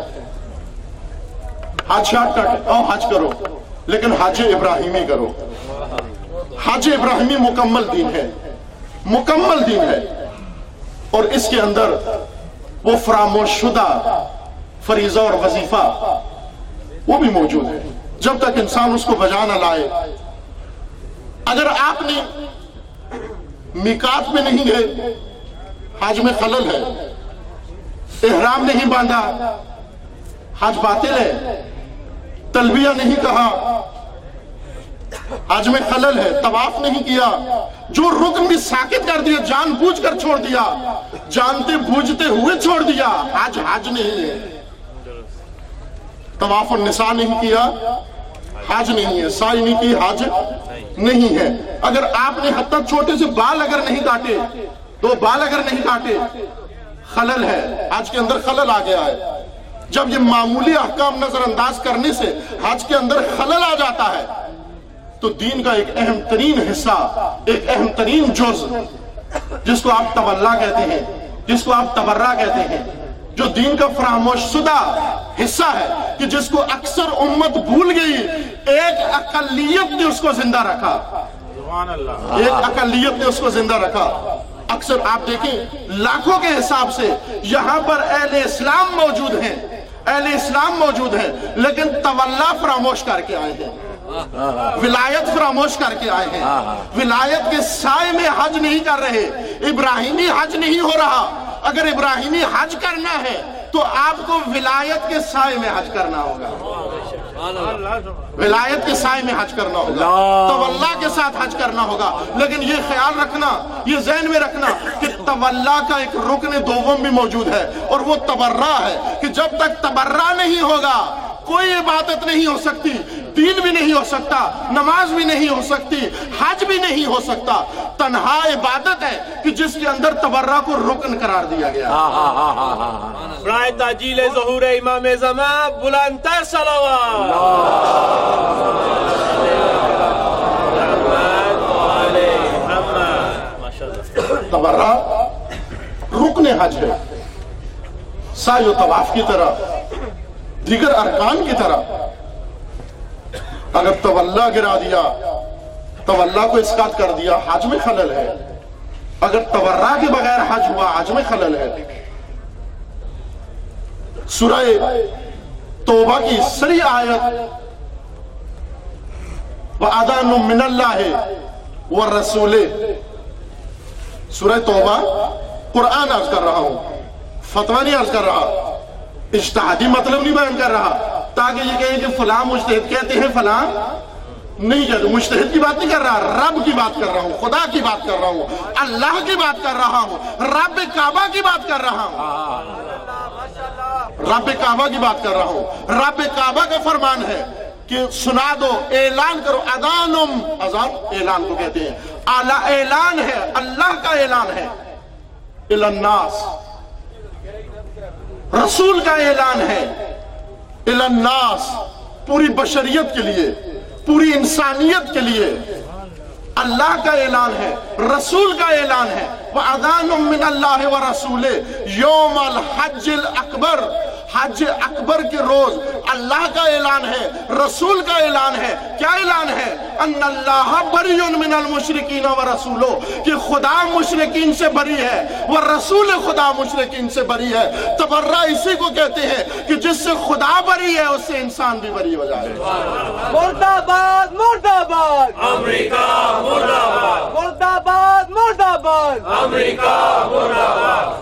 हज शॉर्टकट, आओ हज करो, लेकिन हज इब्राहिमी करो। हज इब्राहिमी मुकम्मल दीन है, मुकम्मल दीन है, और इसके अंदर वो फरामोशुदा फरीजा और वजीफा वो भी मौजूद है, जब तक इंसान उसको बजा न लाए। अगर आपने मिकात में नहीं गए, हज में खलल है, इहराम नहीं बांधा, हज बातिल है, तलबिया नहीं कहा, हज में खलल है, तवाफ नहीं किया, जो रुकन भी साकित कर दिया, जानबूझकर छोड़ दिया, जानते बूझते हुए छोड़ दिया, हज हज नहीं है। तवाफ और निसा नहीं किया, हज नहीं है, साई नहीं की, हज नहीं है। अगर आपने हत्ता छोटे से बाल अगर नहीं काटे, दो बाल अगर नहीं काटे, खलल है, हज के अंदर खलल आ गया है। जब ये मामूली अहकाम नजरअंदाज करने से हज के अंदर खलल आ जाता है, तो दीन का एक अहम तरीन हिस्सा, एक अहम तरीन जुज़, जिसको आप तवल्ला कहते हैं, जिसको आप तबर्रा कहते हैं, जो दीन का फरामोशुदा हिस्सा है कि जिसको अक्सर उम्मत भूल गई, एक अकलियत ने उसको जिंदा रखा, एक अकलियत ने उसको जिंदा रखा। अक्सर आप देखें लाखों के हिसाब से यहां पर अहले इस्लाम मौजूद हैं, अहले इस्लाम मौजूद हैं, लेकिन तवल्ला फरामोश करके आए हैं, विलायत फरामोश करके आए हैं, विलायत के साए में हज नहीं कर रहे, इब्राहिमी हज नहीं हो रहा। अगर इब्राहिमी हज करना है तो आपको विलायत के साए में हज करना होगा, विलायत के साए में हज करना होगा, तवल्ला के साथ हज करना होगा। लेकिन ये ख्याल रखना, ये ज़हन में रखना कि तवल्ला का एक रुकन दोवम भी मौजूद है, और वो तबर्रा है कि जब तक तबर्रा नहीं होगा कोई इबादत नहीं हो सकती, दीन भी नहीं हो सकता, नमाज भी नहीं हो सकती, हज भी नहीं हो सकता। तन्हा इबादत है कि जिसके अंदर तबर्रा को रुकन करार दिया गया। برائے تاجیل ظہور امام زمان بلندتر صلوات तबर्रा रुकन हज है, साई व तवाफ की तरह, दीगर अरकान की तरह। अगर तवल्ला गिरा दिया, तवल्ला को इसकात कर दिया, हज में खलल है। अगर तबर्रा के बगैर हज हुआ, हज में खलल है। सूरह तौबा की सरी आयत व अदानु मिनल्लाहि व रसूले, सूरह तौबा कुरान अर्ज कर रहा हूं, फतवा नहीं अर्ज कर रहा, इज्तिहादी मतलब नहीं बयान कर रहा ताकि ये कहें कि फलां मुज्तहिद कहते हैं, फलां नहीं कहते। मुज्तहिद की बात नहीं कर रहा, रब की बात कर रहा हूं, खुदा की बात कर रहा हूं, अल्लाह की बात कर रहा हूं, रब काबा की बात कर रहा हूं। रब काबा की बात कर रहा हूं। रब काबा का फरमान है कि सुना दो, ऐलान करो। अजानुम, अजान ऐलान को कहते हैं। आला ऐलान है, अल्लाह का ऐलान है। इलन्नास, रसूल का ऐलान है। इलन्नास, पूरी बशरियत के लिए, पूरी इंसानियत के लिए अल्लाह का ऐलान है, रसूल का ऐलान है। वह अज़ानुम मिन अल्लाह व रसूले यौमल हज्जिल अकबर, हज अकबर के रोज अल्लाह का ऐलान है, रसूल का ऐलान है। क्या ऐलान है? अन्नल्लाह बरीउन मिनल मुशरिकीन व रसूलो, कि खुदा मुशरिकीन से बरी है, वह रसूल खुदा मुशरिकीन से बरी है। तबर्रा इसी को कहते हैं कि जिससे खुदा बरी है उससे इंसान भी बरी हो जाए। मुर्दाबाद मुर्दाबाद अमेरिका मुर्दाबाद, मुर्दाबाद मुर्दाबाद अमेरिका मुर्दाबाद।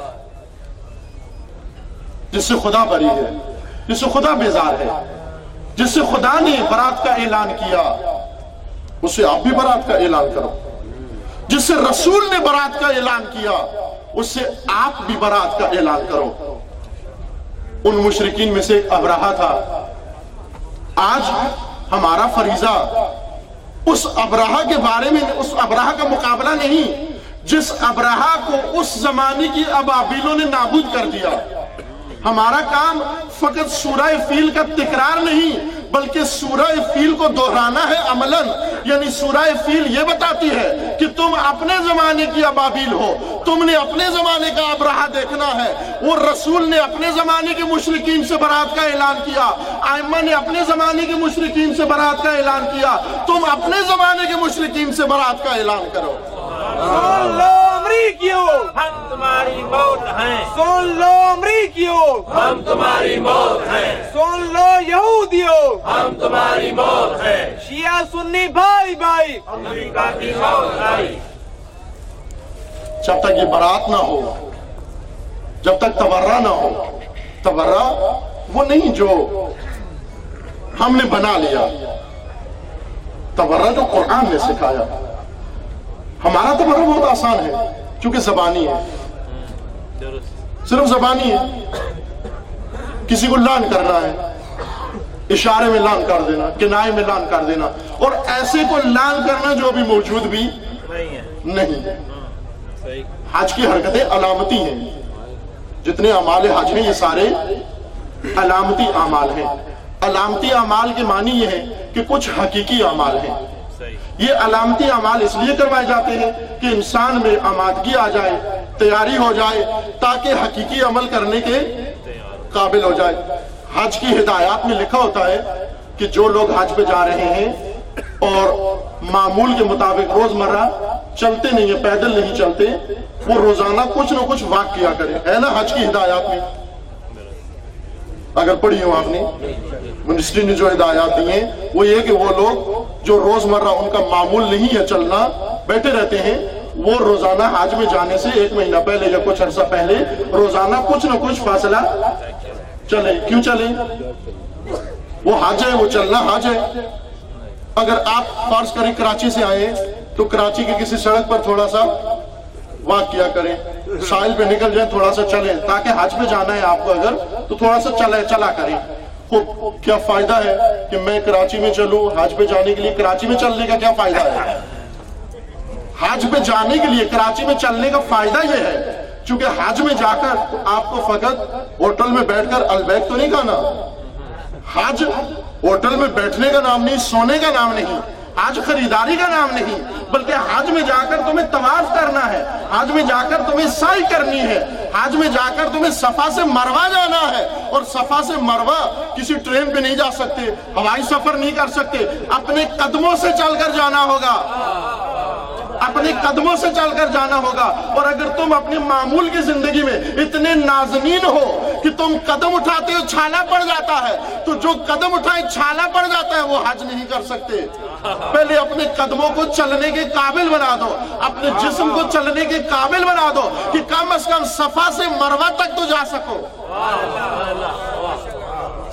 जिससे खुदा बरी है, जिससे खुदा बेजार है, जिससे खुदा ने बरात का ऐलान किया, उससे आप भी बरात का ऐलान करो। जिससे रसूल ने बरात का ऐलान किया, उससे आप भी बरात का ऐलान करो। उन मुशरिकीन में से एक अबरहा था। आज हमारा फरीजा उस अबरहा के बारे में, उस अबरहा का मुकाबला नहीं जिस अबरहा को उस जमाने की अबाबिलों ने नाबूद कर दिया। हमारा काम फकत सूरह फील का तिकरार नहीं बल्कि सूरह फील को दोहराना है अमलन। यानी सूरह फील ये बताती है कि तुम अपने जमाने की अबाबिल हो, तुमने अपने जमाने का अबरहा देखना है। वो रसूल ने अपने जमाने के मुशरिकीन से बरात का ऐलान किया, आइम्मा ने अपने जमाने के मुशरिकीन से बरात का ऐलान किया। तुम अपने जमाने के मुशरिकीन से बरात का ऐलान करो। सुन लो अमरीकियों, हम तुम्हारी मौत हैं, सुन लो अमरीकियों, हम तुम्हारी मौत हैं, सुन लो यहूदियों, हम तुम्हारी मौत है। शिया सुन्नी भाई भाई, अमेरिका की मौत आई। जब तक ये बरात ना हो, जब तक तबर्रा ना हो, तबर्रा वो नहीं जो हमने बना लिया, तबर्रा जो कुरान ने सिखाया। हमारा तबर्रा बहुत आसान है क्योंकि जबानी है, सिर्फ जबानी है। किसी को लान करना है, इशारे में लान कर देना, किनारे में लान कर देना, और ऐसे को लान करना जो अभी मौजूद भी नहीं है। हज की हरकतें अलामती हैं। जितने अमाल हज हैं ये सारे अलामती अमाल हैं। अलामती अमाल के मानी ये है कि कुछ हकीकी अमाल हैं। ये अलामती अमाल इसलिए करवाए जाते हैं कि इंसान में आमादगी आ जाए, तैयारी हो जाए, ताकि हकीकी अमल करने के काबिल हो जाए। हज की हिदायत में लिखा होता है कि जो लोग हज पे जा रहे हैं और मामूल के मुताबिक रोजमर्रा चलते नहीं है, पैदल नहीं चलते, वो रोजाना कुछ न कुछ वाक किया करें। है ना हज की हिदायत में? अगर पढ़ी हो आपने, मिनिस्ट्री ने जो हिदायत दी है वो ये कि वो लोग जो रोजमर्रा उनका मामूल नहीं है चलना, बैठे रहते हैं, वो रोजाना हज में जाने से एक महीना पहले या कुछ अर्सा पहले रोजाना कुछ न कुछ फासला चले। क्यों चले? वो हज है, वो चलना हज है। अगर आप फर्ज करें कराची से आए तो कराची की किसी सड़क पर थोड़ा सा वाक किया करें, साहिल पे निकल जाए, थोड़ा सा चले, ताकि हज पे जाना है आपको अगर तो थोड़ा सा चला करें। तो क्या फायदा है कि मैं कराची में चलूं हज पे जाने के लिए? कराची में चलने का क्या फायदा है? हज पे जाने के लिए कराची में चलने का फायदा यह है क्योंकि हज में जाकर आपको फकत होटल में बैठकर अलबैक तो नहीं खाना। हज होटल में बैठने का नाम नहीं, सोने का नाम नहीं, हज खरीदारी का नाम नहीं, बल्कि हज में जाकर तुम्हें तवाफ करना है, हज में जाकर तुम्हें साई करनी है, हज में जाकर तुम्हें सफा से मरवा जाना है। और सफा से मरवा किसी ट्रेन पे नहीं जा सकते, हवाई सफर नहीं कर सकते, अपने कदमों से चलकर जाना होगा, अपने कदमों से चलकर जाना होगा। और अगर तुम अपनी मामूल की जिंदगी में इतने नाज़नीन हो कि तुम कदम उठाते हो छाला पड़ जाता है, तो जो कदम उठाए छाला पड़ जाता है वो हज नहीं कर सकते। पहले अपने कदमों को चलने के काबिल बना दो, अपने जिस्म को चलने के काबिल बना दो कि कम से कम सफा से मरवा तक तो जा सको।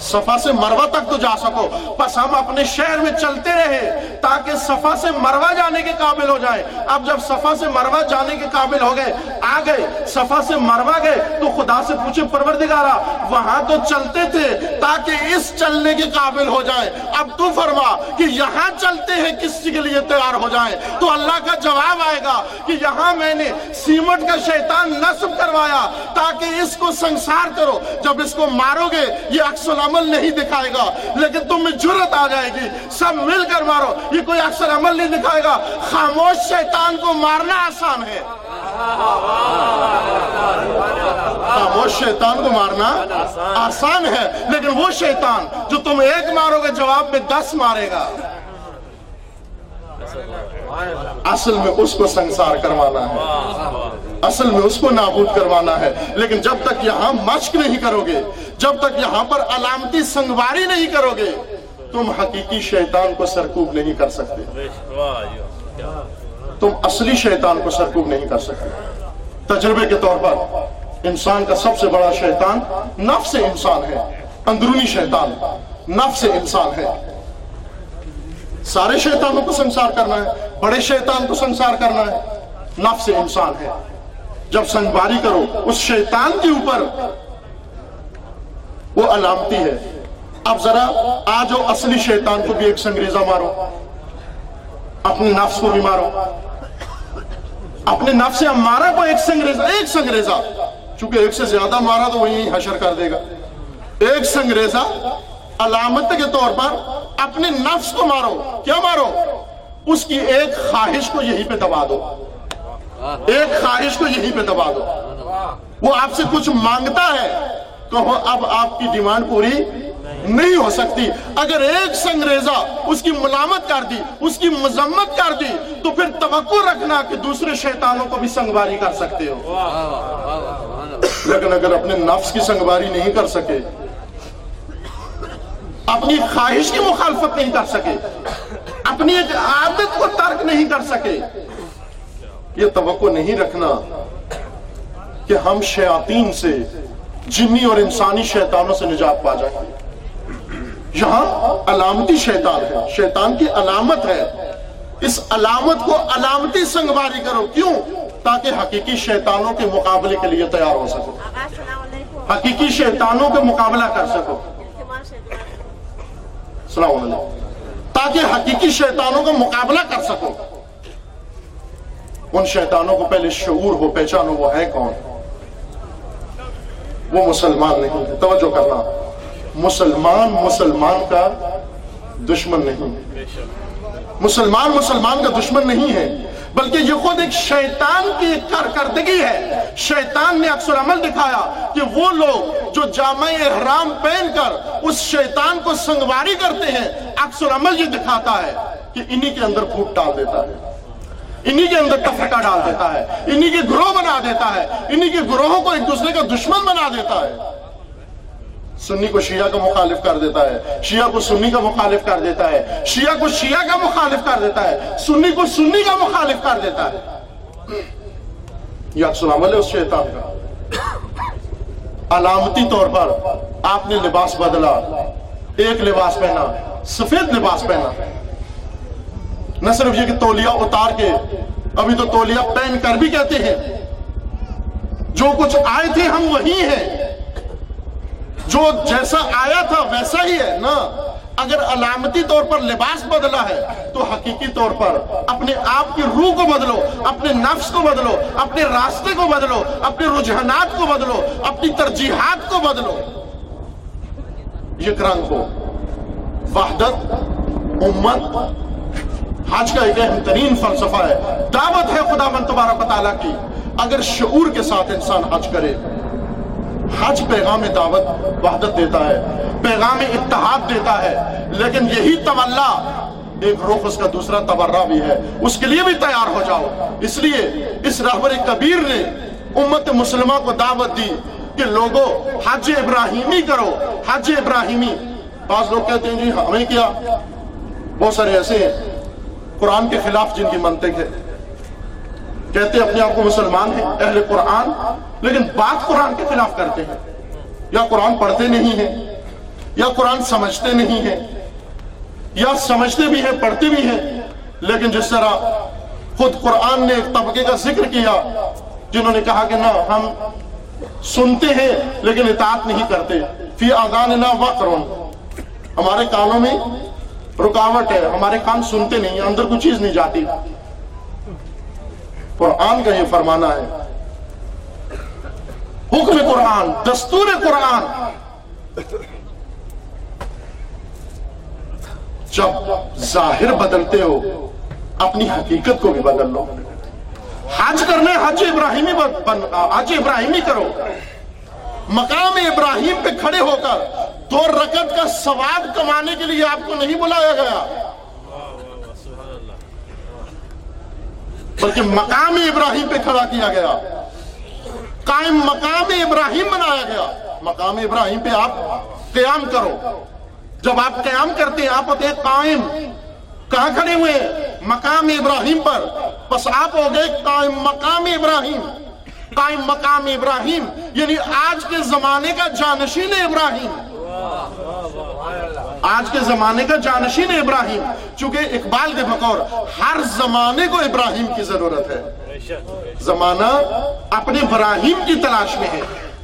صفا سے مروہ تک تو جا سکو. بس ہم اپنے شہر میں چلتے رہے تاکہ صفا سے مروہ جانے کے قابل ہو جائے. اب جب صفا سے مروہ جانے کے قابل ہو گئے, آ گئے, صفا سے مروہ گئے, تو خدا سے پوچھے پروردگارا وہاں تو چلتے تھے تاکہ اس چلنے کے قابل ہو جائے, اب تو فرما کہ یہاں چلتے ہیں کس کے لیے تیار ہو جائیں. تو اللہ کا جواب آئے گا کہ یہاں میں نے سیمٹ کا شیطان نصب کروایا تاکہ اس کو سنسار کرو. جب اس کو مارو گے یہ عکس العمل نہیں دکھائے گا, لیکن تم میں جرت آ جائے گی, سب مل کر مارو, یہ کوئی عکس العمل نہیں دکھائے گا. خاموش شیطان کو مارنا آسان ہے, خاموش شیطان کو مارنا آسان ہے, لیکن وہ شیطان جو تم ایک مارو گے جواب میں 10 مارے گا, اصل میں اس کو سنسار کروانا ہے, اصل میں اس کو نابود کروانا ہے. لیکن جب تک یہاں مشق نہیں کرو گے, جب تک یہاں پر علامتی سنگواری نہیں کرو گے, تم حقیقی شیطان کو سرکوب نہیں کر سکتے, تم اصلی شیطان کو سرکوب نہیں کر سکتے. تجربے کے طور پر انسان کا سب سے بڑا شیطان نفس انسان ہے, اندرونی شیطان نفس انسان ہے. سارے شیطانوں کو سنسار کرنا ہے, بڑے شیطان کو سنسار کرنا ہے, نفس انسان ہے. جب سنگباری کرو اس شیطان کے اوپر, وہ علامتی ہے. اب ذرا آجو اصلی شیطان کو بھی ایک سنگریزہ مارو, اپنے نفس کو بھی مارو, اپنے نفس امارہ کو ایک سنگریزہ, چونکہ ایک سے زیادہ مارا تو وہی حشر کر دے گا. ایک سنگریزہ علامت کے طور پر اپنے نفس کو مارو. کیا مارو؟ اس کی ایک خواہش کو یہیں پہ دبا دو, ایک خواہش کو یہیں پہ دبا دو. وہ آپ سے کچھ مانگتا ہے تو اب آپ کی ڈیمانڈ پوری نہیں ہو سکتی. اگر ایک سنگریزہ اس کی ملامت کر دی, اس کی مذمت کر دی, تو پھر توقع رکھنا کہ دوسرے شیطانوں کو بھی سنگباری کر سکتے ہو. لیکن اگر اپنے نفس کی سنگباری نہیں کر سکے, اپنی خواہش کی مخالفت نہیں کر سکے, اپنی ایک عادت کو ترک نہیں کر سکے, یہ توقع نہیں رکھنا کہ ہم شیاطین سے, جنی اور انسانی شیطانوں سے نجات پا جائیں. یہاں علامتی شیطان ہے, شیطان کی علامت ہے. اس علامت کو علامتی سنگباری کرو. کیوں؟ تاکہ حقیقی شیطانوں کے مقابلے کے لیے تیار ہو سکو, حقیقی شیطانوں کے مقابلہ کر سکو. السلام علیکم. تاکہ حقیقی شیطانوں کا مقابلہ کر سکو. ان شیطانوں کو پہلے شعور ہو, پہچانو وہ ہے کون. وہ مسلمان نہیں ہے, توجہ کرنا, مسلمان کا دشمن نہیں, مسلمان کا دشمن نہیں ہے, بلکہ یہ خود ایک شیطان کی کارکردگی ہے. شیطان نے عکس العمل دکھایا کہ وہ لوگ جو جامع احرام پہن کر اس شیطان کو سنگواری کرتے ہیں, عکس العمل یہ دکھاتا ہے کہ انہی کے اندر پھوٹ ڈال دیتا ہے, انہی کے اندر تفرقہ ڈال دیتا ہے, انہی کے گروہ بنا دیتا ہے, انہی کے گروہوں کو ایک دوسرے کا دشمن بنا دیتا ہے. سنی کو شیعہ کا مخالف کر دیتا ہے, شیعہ کو سنی کا مخالف کر دیتا ہے, شیعہ کو شیعہ کا مخالف کر دیتا ہے, سنی کو سنی کا مخالف کر دیتا ہے. یہ عکس العمل ہے اس شیطان کا. علامتی طور پر آپ نے لباس بدلا, ایک لباس پہنا, سفید لباس پہنا, نہ صرف یہ کہ تولیہ اتار کے, ابھی تو تولیہ پہن کر بھی کہتے ہیں جو کچھ آئے تھے ہم وہی ہیں, جو جیسا آیا تھا ویسا ہی ہے نا. اگر علامتی طور پر لباس بدلا ہے تو حقیقی طور پر اپنے آپ کی روح کو بدلو, اپنے نفس کو بدلو, اپنے راستے کو بدلو, اپنے رجحانات کو بدلو, اپنی ترجیحات کو بدلو. یکرنگ کو وحدت امت حج کا ایک اہم ترین فلسفہ ہے, دعوت ہے خدا من تبارک و تعالیٰ کی. اگر شعور کے ساتھ انسان حج کرے, حج پیغام دعوت وحدت دیتا ہے, پیغام اتحاد دیتا ہے, لیکن یہی تولا ایک رخ اس کا دوسرا تبرہ بھی ہے. اس کے لیے بھی تیار ہو جاؤ. اس لیے اس رہبر کبیر نے امت مسلمہ کو دعوت دی کہ لوگوں حج ابراہیمی کرو, حج ابراہیمی. بعض لوگ کہتے ہیں جی ہمیں کیا, بہت سارے ایسے ہیں قرآن کے خلاف جن کی منطق ہے, کہتے اپنے آپ کو مسلمان ہیں, اہل قرآن, لیکن بات قرآن کے خلاف کرتے ہیں, یا قرآن پڑھتے نہیں ہیں, یا قرآن سمجھتے نہیں ہیں، یا سمجھتے بھی ہیں پڑھتے بھی ہیں، لیکن جس طرح خود قرآن نے ایک طبقے کا ذکر کیا جنہوں نے کہا کہ نہ ہم سنتے ہیں لیکن اطاعت نہیں کرتے، فی آذاننا وقر، ہمارے کانوں میں رکاوٹ ہے، ہمارے کان سنتے نہیں، اندر کوئی چیز نہیں جاتی۔ قرآن کا یہ فرمانا ہے، حکم قرآن، دستور قرآن۔ جب ظاہر بدلتے ہو اپنی حقیقت کو بھی بدل لو۔ حج کرنے حج ابراہیمی کرو، مقام ابراہیم پہ کھڑے ہو کر 2 رکعت کا ثواب کمانے کے لیے آپ کو نہیں بلایا گیا، بلکہ مقام ابراہیم پہ کھڑا کیا گیا، قائم مقام ابراہیم بنایا گیا۔ مقام ابراہیم پہ آپ قیام کرو، جب آپ قیام کرتے ہیں آپ ہوتے ہیں قائم۔ کہاں کھڑے ہوئے؟ مقام ابراہیم پر، پس آپ ہو گئے قائم مقام ابراہیم۔ قائم مقام ابراہیم یعنی آج کے زمانے کا جانشین ابراہیم، آج کے زمانے کا جانشین ابراہیم۔ چونکہ اقبال کے بقول ہر زمانے کو ابراہیم کی ضرورت ہے، زمانہ اپنے ابراہیم کی تلاش میں ہے،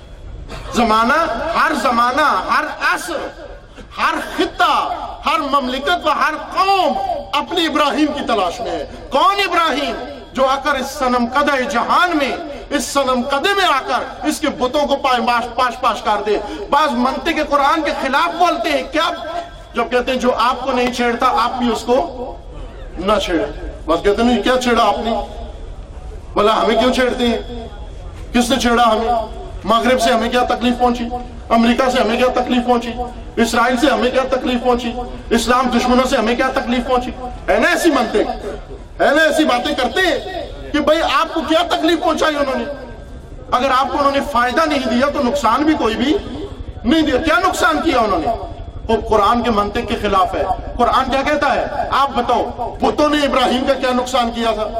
ہر زمانہ، ہر عصر، ہر خطہ، ہر مملکت و ہر قوم اپنی ابراہیم کی تلاش میں ہے۔ کون ابراہیم؟ جو آ کر اس صنم قدہ جہان میں، اس صنم قدے میں آ کر اس کے بتوں کو پاش کر دے۔ بعض منطق قرآن کے خلاف بولتے ہیں، کیا؟ جب کہتے ہیں جو آپ کو نہیں چھیڑتا آپ بھی اس کو نہ چھیڑے۔ بس کہتے ہیں کیا چھیڑا آپ نے؟ بولا ہمیں کیوں چھیڑتے ہیں؟ کس نے چھیڑا ہمیں؟ مغرب سے ہمیں کیا تکلیف پہنچی؟ امریکہ سے ہمیں کیا تکلیف پہنچی؟ اسرائیل سے ہمیں کیا تکلیف پہنچی؟ اسلام دشمنوں سے ہمیں کیا تکلیف پہنچی؟ ہے نا ایسی منطق، ہے نا ایسی باتیں کرتے ہیں کہ بھئی آپ کو کیا تکلیف پہنچائی انہوں نے؟ اگر آپ کو انہوں نے فائدہ نہیں دیا تو نقصان بھی کوئی بھی نہیں دیا۔ کیا نقصان کیا انہوں نے؟ وہ قرآن کے منطق کے خلاف ہے۔ قرآن کیا کہتا ہے؟ آپ بتاؤ بتوں نے ابراہیم کا کیا نقصان کیا تھا؟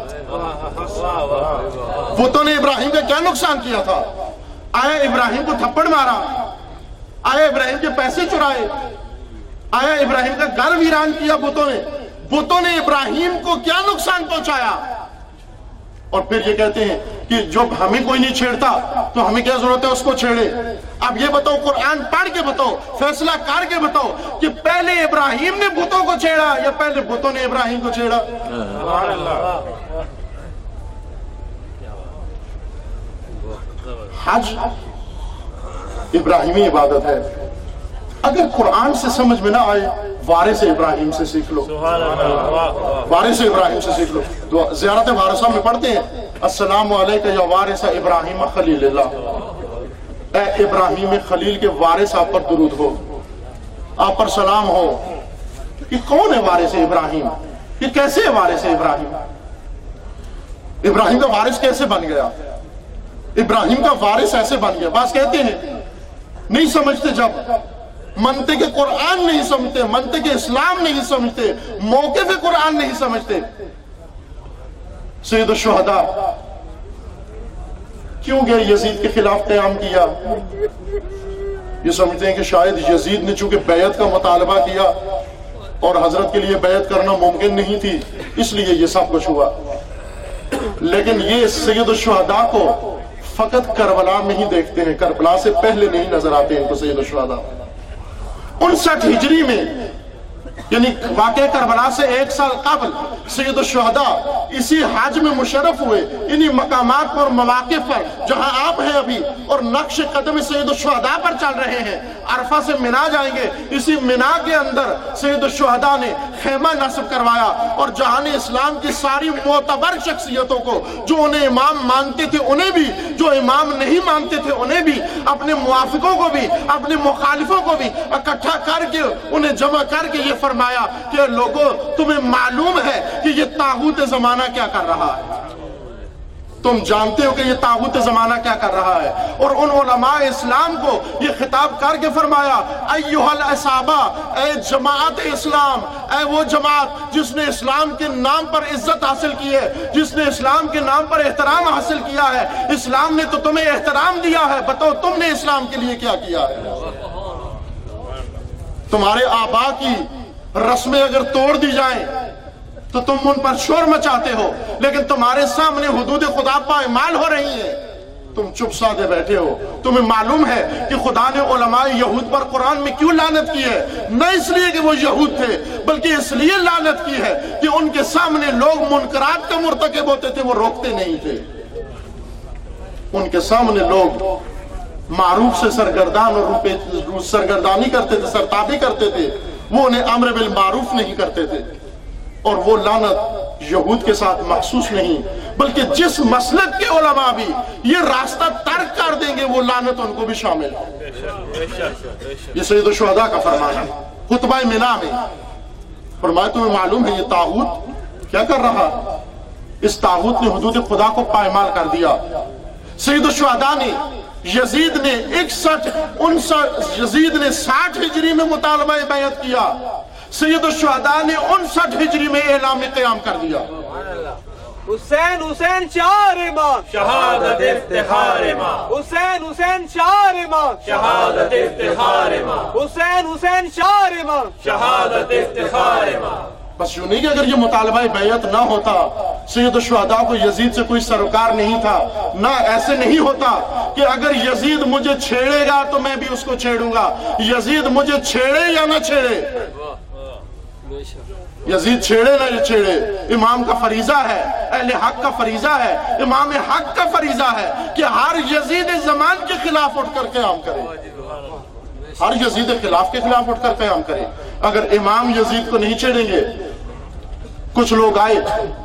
بتوں نے ابراہیم کا کیا نقصان کیا تھا؟ آیا ابراہیم کو تھپڑ مارا؟ آیا ابراہیم کے پیسے چرائے؟ آیا ابراہیم کا گھر ویران کیا بتوں نے؟ بتوں نے ابراہیم کو کیا نقصان پہنچایا؟ اور پھر یہ کہتے ہیں کہ جب ہمیں کوئی نہیں چھیڑتا تو ہمیں کیا ضرورت ہے اس کو چھیڑے۔ اب یہ بتاؤ، قرآن پڑھ کے بتاؤ، فیصلہ کر کے بتاؤ کہ پہلے ابراہیم نے بتوں کو چھیڑا یا پہلے بتوں نے ابراہیم کو چھیڑا؟ حج ابراہیمی عبادت ہے۔ اگر قرآن سے سمجھ میں نہ آئے وارث ابراہیم سے سیکھ لو، وارث ابراہیم سے سیکھ لو۔ زیارت وارثہ میں پڑھتے ہیں السلام علیکہ یا وارث ابراہیم خلیل اللہ، اے ابراہیم خلیل کے وارث آپ پر درود ہو، آپ پر سلام ہو۔ یہ کون ہے وارث ابراہیم؟ یہ کیسے ہے وارث ابراہیم؟ ابراہیم کا وارث کیسے بن گیا؟ ابراہیم کا وارث ایسے بن گیا۔ بعض کہتے ہیں نہیں سمجھتے، جب منطق قرآن نہیں سمجھتے، منطق اسلام نہیں سمجھتے، موقف قرآن نہیں سمجھتے۔ سید الشہداء کیوں گئے یزید کے خلاف قیام کیا؟ یہ سمجھتے ہیں کہ شاید یزید نے چونکہ بیعت کا مطالبہ کیا اور حضرت کے لیے بیعت کرنا ممکن نہیں تھی، اس لیے یہ سب کچھ ہوا۔ لیکن یہ سید الشہداء کو فقط کربلا میں ہی دیکھتے ہیں، کربلا سے پہلے نہیں نظر آتے ہیں ان کو سید الشہداء۔ 59 ہجری میں یعنی واقع کربلا سے 1 سال قبل سید الشہداء اسی حج میں مشرف ہوئے، انہی مقامات پر مواقع پر جہاں آپ ہیں ابھی، اور نقش قدم سید الشہداء پر چل رہے ہیں۔ عرفہ سے منا جائیں گے، اسی منا کے اندر سید الشہداء نے خیمہ نصب کروایا اور جہان اسلام کی ساری معتبر شخصیتوں کو، جو انہیں امام مانتے تھے انہیں بھی، جو امام نہیں مانتے تھے انہیں بھی، اپنے موافقوں کو بھی، اپنے مخالفوں کو بھی اکٹھا کر کے انہیں جمع کر کے یہ فرمایا کہ لوگوں تمہیں معلوم ہے کہ یہ طاغوت زمانہ کیا کر رہا ہے، تم جانتے ہو کہ یہ طاغوت زمانہ کیا کر رہا ہے۔ اور ان علماء اسلام کو یہ خطاب کر کے فرمایا ایھا العصابہ، اے جماعت اسلام، اے وہ جماعت جس نے اسلام کے نام پر عزت حاصل کی ہے، جس نے اسلام کے نام پر احترام حاصل کیا ہے۔ اسلام نے تو تمہیں احترام دیا ہے، بتاؤ تم نے اسلام کے لیے کیا کیا ہے؟ تمہارے آبا کی رسمیں اگر توڑ دی جائیں تو تم ان پر شور مچاتے ہو، لیکن تمہارے سامنے حدود خدا پائمال ہو رہی ہیں، تم چپ سادے بیٹھے ہو۔ تمہیں معلوم ہے کہ خدا نے علماء یہود پر قرآن میں کیوں لعنت کی ہے؟ نہ اس لیے کہ وہ یہود تھے، بلکہ اس لیے لعنت کی ہے کہ ان کے سامنے لوگ منکرات کا مرتکب ہوتے تھے، وہ روکتے نہیں تھے۔ ان کے سامنے لوگ معروف سے سرگردان اور سرگردانی کرتے تھے، سرتابی کرتے تھے، وہ انہیں امر بالمعروف نہیں کرتے تھے۔ اور وہ لعنت یہود کے ساتھ مخصوص نہیں، بلکہ جس مسلک کے علماء بھی یہ راستہ ترک کر دیں گے وہ لعنت ان کو بھی شامل ہے۔ یہ سید الشہداء کا فرمان ہے خطبہ منا میں۔ فرمایا تمہیں معلوم ہے یہ طاغوت کیا کر رہا؟ اس طاغوت نے حدود خدا کو پائمال کر دیا۔ سید الشہداء نے یزید نے 60 ہجری میں مطالبہ بیعت کیا، سید الشہداء نے 59 ہجری میں اعلان قیام کر دیا۔ حسین حسین شعار ایمان، شہادت افتخار ماں، حسین حسین شعار ایمان، شہادت افتخار ماں، حسین حسین شعار ایمان، شہادت افتخار ماں۔ بس یوں نہیں کہ اگر یہ مطالبہ بیعت نہ ہوتا، سید الشہداء کو یزید سے کوئی سروکار نہیں تھا، نہ ایسے نہیں ہوتا کہ اگر یزید مجھے چھیڑے گا تو میں بھی اس کو چھیڑوں گا، یزید مجھے چھیڑے یا نہ چھیڑے، یزید چھیڑے نہ یہ چھیڑے، امام کا فریضہ ہے، اہل حق کا فریضہ ہے، امام حق کا فریضہ ہے کہ ہر یزید زمان کے خلاف اٹھ کر قیام کرے، ہر یزید خلاف کے خلاف اٹھ کر قیام کرے۔ اگر امام یزید کو نہیں چھیڑیں گے، کچھ لوگ آئے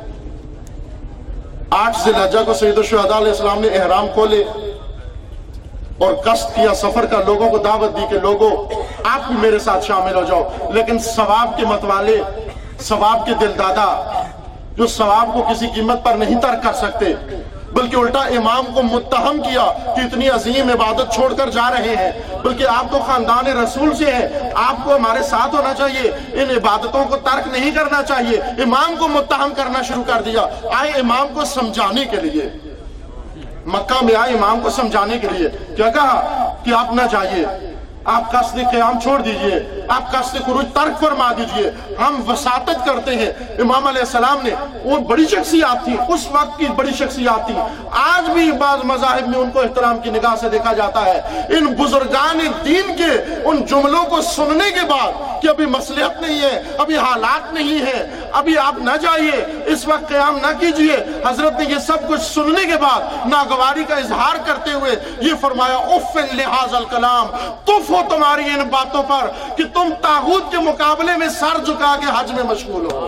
8 ذی الحجہ کو سید الشہداء علیہ السلام نے احرام کھولے اور قصد کیا سفر کا، لوگوں کو دعوت دی کہ لوگوں آپ بھی میرے ساتھ شامل ہو جاؤ، لیکن ثواب کے متوالے، ثواب کے دل دادا جو ثواب کو کسی قیمت پر نہیں ترک کر سکتے، بلکہ الٹا امام کو متہم کیا کہ اتنی عظیم عبادت چھوڑ کر جا رہے ہیں، بلکہ آپ تو خاندان رسول سے ہیں، آپ کو ہمارے ساتھ ہونا چاہیے، ان عبادتوں کو ترک نہیں کرنا چاہیے۔ امام کو متہم کرنا شروع کر دیا۔ آئے امام کو سمجھانے کے لیے، مکہ میں آئے امام کو سمجھانے کے لیے، کیا کہا کہ آپ نہ جائیے، آپ قصد قیام چھوڑ دیجئے، آپ قصد خروج ترک فرما دیجئے، ہم وساطت کرتے ہیں۔ امام علیہ السلام نے، وہ بڑی شخصیات تھی، اس وقت کی بڑی شخصیات تھی، آج بھی بعض مذاہب میں ان کو احترام کی نگاہ سے دیکھا جاتا ہے۔ ان بزرگان دین کے ان جملوں کو سننے کے بعد کہ ابھی مصلحت نہیں ہے، ابھی حالات نہیں ہے، ابھی آپ نہ جائیے، اس وقت قیام نہ کیجئے، حضرت نے یہ سب کچھ سننے کے بعد ناگواری کا اظہار کرتے ہوئے یہ فرمایا، اف لہذا الکلام، تف ہو تمہاری ان باتوں پر کہ تم طاغوت کے مقابلے میں سر جھکا کے حج میں مشغول ہو،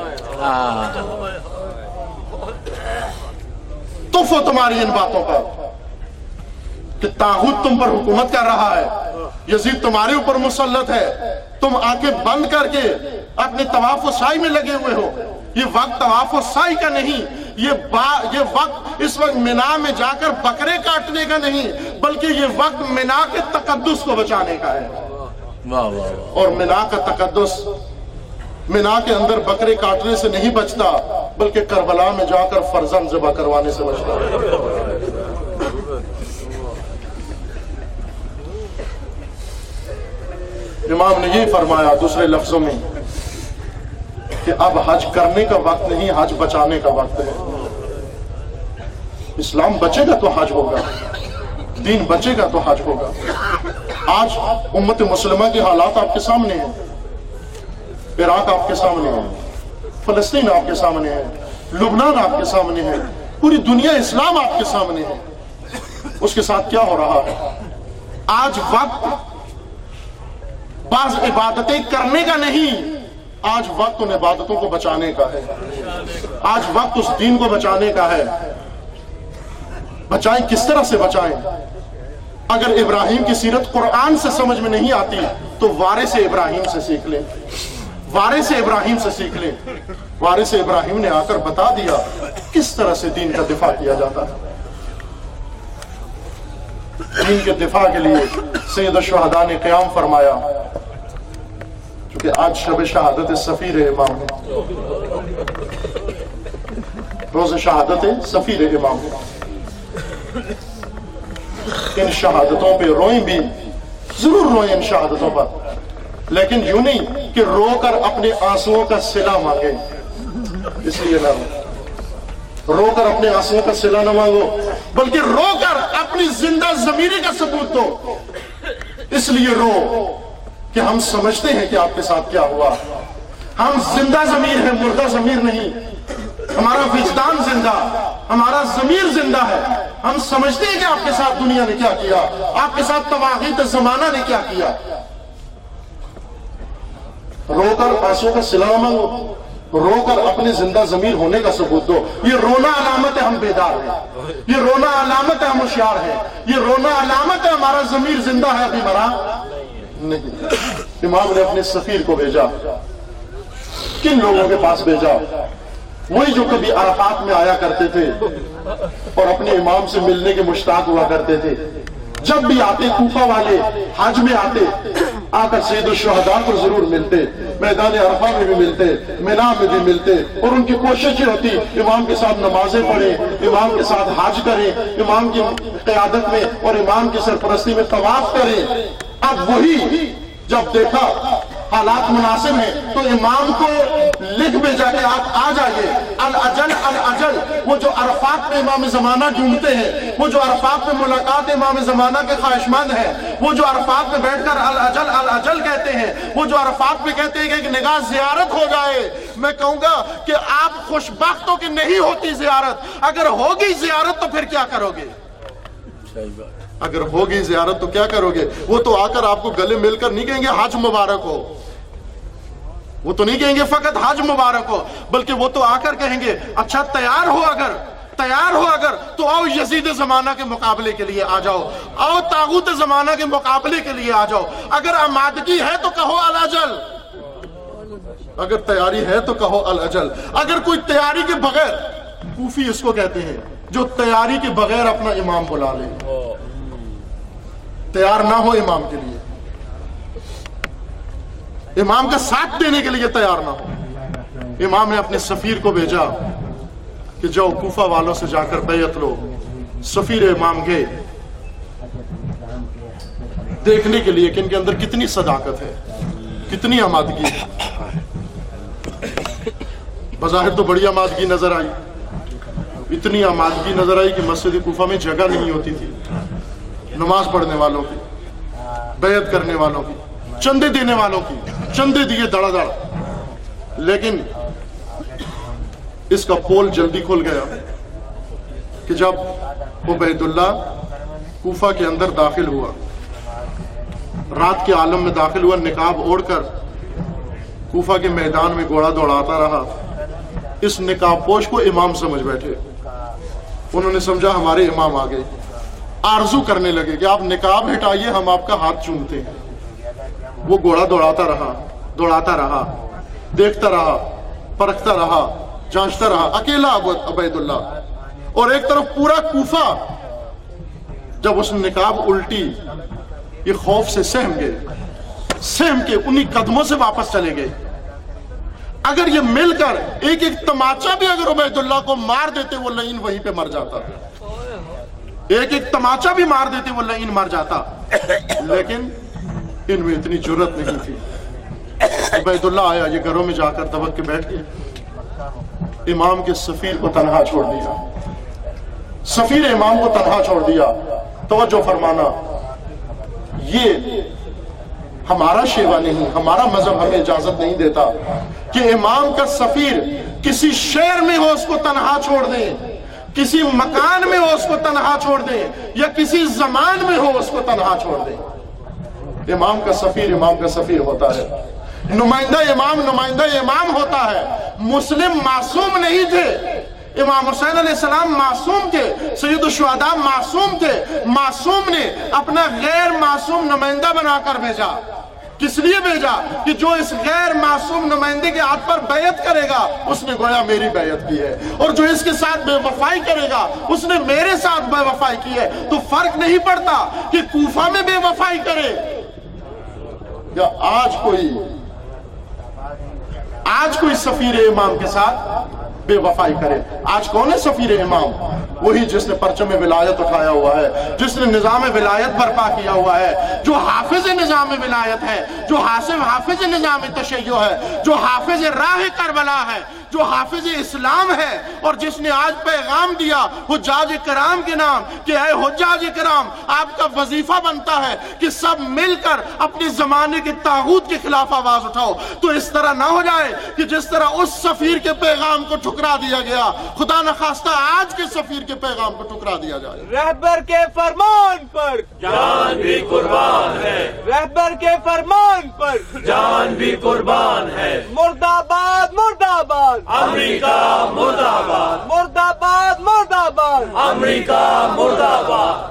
تف ہو تمہاری ان باتوں پر کہ طاغوت تم پر حکومت کر رہا ہے، یزید تمہارے اوپر مسلط ہے، تم آنکھیں بند کر کے اپنے طواف و سعی میں لگے ہوئے ہو۔ یہ وقت طواف و سعی کا نہیں، یہ وقت اس وقت منا میں جا کر بکرے کاٹنے کا نہیں، بلکہ یہ وقت منا کے تقدس کو بچانے کا ہے۔ اور منا کا تقدس منا کے اندر بکرے کاٹنے سے نہیں بچتا، بلکہ کربلا میں جا کر فرزند ذبح کروانے سے بچتا ہے۔ امام نے یہ فرمایا دوسرے لفظوں میں کہ اب حج کرنے کا وقت نہیں، حج بچانے کا وقت ہے۔ اسلام بچے گا تو حج ہوگا، دین بچے گا تو حج ہوگا۔ آج امت مسلمہ کی حالات آپ کے سامنے ہیں، عراق آپ کے سامنے ہے، فلسطین آپ کے سامنے ہے، لبنان آپ کے سامنے ہے، پوری دنیا اسلام آپ کے سامنے ہے۔ اس کے ساتھ کیا ہو رہا ہے؟ آج وقت بعض عبادتیں کرنے کا نہیں، آج وقت ان عبادتوں کو بچانے کا ہے، آج وقت اس دین کو بچانے کا ہے۔ بچائیں کس طرح سے بچائیں؟ اگر ابراہیم کی سیرت قرآن سے سمجھ میں نہیں آتی تو وارث ابراہیم سے سیکھ لیں، وارث ابراہیم سے سیکھ لیں۔ وارث ابراہیم نے آ کر بتا دیا کس طرح سے دین کا دفاع کیا جاتا ہے۔ دین کے دفاع کے لیے سید الشہداء نے قیام فرمایا، چونکہ آج شب شہادت سفیر امام ہے، روز شہادت سفیر امام ہے۔ ان شہادتوں پہ روئیں بھی، ضرور روئیں ان شہادتوں پر، لیکن یوں نہیں کہ رو کر اپنے آنسوؤں کا صلہ مانگے، اس لیے نہ رو کر اپنے آنسوؤں کا صلہ نہ مانگو، بلکہ رو کر اپنی زندہ ضمیری کا ثبوت دو۔ اس لیے رو کہ ہم سمجھتے ہیں کہ آپ کے ساتھ کیا ہوا، ہم زندہ ضمیر ہیں، مردہ ضمیر نہیں، ہمارا وجدان زندہ، ہمارا ضمیر زندہ ہے، ہم سمجھتے ہیں کہ آپ کے ساتھ دنیا نے کیا کیا، آپ کے ساتھ طواغیت زمانہ نے کیا کیا۔ رو کر آنسوؤں کا صلہ نہ مانگو، رو کر اپنے زندہ ضمیر ہونے کا ثبوت دو۔ یہ رونا علامت ہے ہم بیدار ہیں، یہ رونا علامت ہے ہم ہوشیار ہیں، یہ رونا علامت ہے ہمارا ضمیر زندہ ہے، ابھی مرا نہیں۔ امام نے اپنے سفیر کو بھیجا، کن لوگوں کے پاس بھیجا؟ وہی جو کبھی عرفات میں آیا کرتے تھے اور اپنے امام سے ملنے کے مشتاق ہوا کرتے تھے۔ جب بھی آتے کوفہ والے حج میں آتے، آ کر سید الشہداء کو ضرور ملتے، میدان عرفہ میں بھی ملتے، مینا میں بھی ملتے، اور ان کی کوشش یہ ہوتی امام کے ساتھ نمازیں پڑھیں، امام کے ساتھ حج کریں، امام کی قیادت میں اور امام کی سرپرستی میں طواف کریں۔ اب وہی جب دیکھا حالات مناسب ہیں تو امام کو لکھ بھیجا کہ آپ آ جائیے، الاجل الاجل، وہ جو عرفات میں امام زمانہ ڈھونڈتے ہیں، وہ جو عرفات میں ملاقات امام زمانہ کے خواہش مند ہیں، وہ جو عرفات میں بیٹھ کر الاجل الاجل کہتے ہیں، وہ جو عرفات میں کہتے ہیں کہ ایک نگاہ زیارت ہو جائے۔ میں کہوں گا کہ آپ خوش بخت ہو کہ نہیں ہوتی زیارت، اگر ہوگی زیارت تو پھر کیا کرو گے؟ اگر ہوگی زیارت تو کیا کرو گے؟ وہ تو آ کر آپ کو گلے مل کر نہیں کہیں گے حج مبارک ہو، وہ تو نہیں کہیں گے فقط حج مبارک ہو، بلکہ وہ تو آ کر کہیں گے اچھا تیار ہو اگر تو آؤ یزید زمانہ کے مقابلے کے لیے آ جاؤ، آؤ طاغوت زمانہ کے مقابلے کے لیے آ جاؤ، اگر آمادگی ہے تو کہو الاجل، اگر تیاری ہے تو کہو الاجل۔ اگر کوئی تیاری کے بغیر، کوفی اس کو کہتے ہیں جو تیاری کے بغیر اپنا امام بلا لے، تیار نہ ہو امام کے لیے، امام کا ساتھ دینے کے لیے تیار نہ ہو، امام نے اپنے سفیر کو بھیجا کہ جاؤ کوفہ والوں سے جا کر بیعت لو۔ سفیر امام گئے دیکھنے کے لیے کہ ان کے اندر کتنی صداقت ہے، کتنی آمادگی ہے۔ بظاہر تو بڑی آمادگی نظر آئی، اتنی آمادگی نظر آئی کہ مسجد کوفہ میں جگہ نہیں ہوتی تھی نماز پڑھنے والوں کی، بیعت کرنے والوں کی، چندے دینے والوں کی۔ چندے دیے دڑا دڑ، لیکن اس کا پول جلدی کھل گیا کہ جب عبید اللہ کوفہ کے اندر داخل ہوا، رات کے عالم میں داخل ہوا، نقاب اوڑھ کر کوفہ کے میدان میں گھوڑا دوڑاتا رہا۔ اس نقاب پوش کو امام سمجھ بیٹھے، انہوں نے سمجھا ہمارے امام آ گئے، آرزو کرنے لگے کہ آپ نقاب ہٹائیے، ہم آپ کا ہاتھ چومتے ہیں۔ وہ گھوڑا دوڑاتا رہا، دیکھتا رہا، پرکھتا رہا، جانچتا رہا، اکیلا عبید اللہ، اور ایک طرف پورا کوفہ۔ جب اس نے نقاب الٹی، یہ خوف سے سہم کے انہی قدموں سے واپس چلے گئے۔ اگر یہ مل کر ایک تماچا بھی اگر عبید اللہ کو مار دیتے، وہ لعین وہیں پہ مر جاتا، ایک تماچا بھی مار دیتے وہ لعین مر جاتا، لیکن ان میں اتنی جرت نہیں تھی۔ عبید اللہ آیا، یہ گھروں میں جا کر دبک کے بیٹھ گئے، امام کے سفیر کو تنہا چھوڑ دیا، سفیر امام کو تنہا چھوڑ دیا۔ توجہ فرمانا، یہ ہمارا شیوا نہیں، ہمارا مذہب ہمیں اجازت نہیں دیتا کہ امام کا سفیر کسی شہر میں ہو اس کو تنہا چھوڑ دیں، کسی مکان میں ہو اس کو تنہا چھوڑ دیں، یا کسی زمان میں ہو اس کو تنہا چھوڑ دیں۔ امام کا سفیر ہوتا ہے، نمائندہ امام ہوتا ہے۔ مسلم معصوم نہیں تھے، امام حسین علیہ السلام معصوم تھے، سید الشہداء معصوم تھے۔ معصوم نے اپنا غیر معصوم نمائندہ بنا کر بھیجا۔ کس لیے بھیجا؟ کہ جو اس غیر معصوم نمائندے کے ہاتھ پر بیعت کرے گا اس نے گویا میری بیعت کی ہے، اور جو اس کے ساتھ بے وفائی کرے گا اس نے میرے ساتھ بے وفائی کی ہے۔ تو فرق نہیں پڑتا کہ کوفہ میں بے وفائی کرے یا آج کوئی سفیر امام کے ساتھ بے وفائی کرے. آج کون ہے سفیر امام؟ وہی جس نے پرچم ولایت اٹھایا ہوا ہے، جس نے نظام ولایت برپا کیا ہوا ہے، جو حافظ نظام ولایت ہے، جو حافظ نظام تشیع ہے، جو حافظ راہ کربلا ہے، جو حافظ اسلام ہے، اور جس نے آج پیغام دیا حجاج کرام کے نام کہ اے حجاج کرام، آپ کا وظیفہ بنتا ہے کہ سب مل کر اپنے زمانے کے طاغوت کے خلاف آواز اٹھاؤ. تو اس طرح نہ ہو جائے کہ جس طرح اس سفیر کے پیغام کو ٹھکرا دیا گیا، خدا نخواستہ آج کے سفیر کے پیغام کو ٹھکرا دیا جائے. رہبر کے فرمان پر جان بھی قربان ہے، رہبر کے فرمان پر جان بھی قربان ہے. مرد آباد مرد آباد، امریکہ مرد آباد، مرد آباد مرد آباد، امریکہ مرد آباد.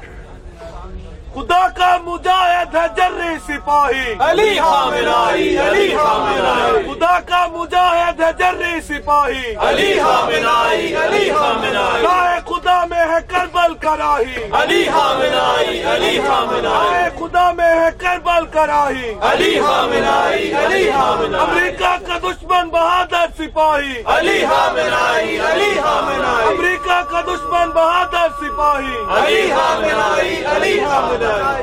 خدا کا مجاہد ہے جری سپاہی، علی خامنائی، علی خامنائی، خدا کا مجاہد ہے جری سپاہی، علی خامنائی، علی خامنائی، راہ خدا میں ہے کربل کا راہی، علی خامنائی، علی خامنائی، راہ خدا میں ہے کربل کا راہی، علی خامنائی، علی خامنائی، امریکہ کا دشمن بہادر سپاہی، علی خامنائی، علی خامنائی، امریکہ کا دشمن بہادر سپاہی، علی خامنائی، علی خامنائی.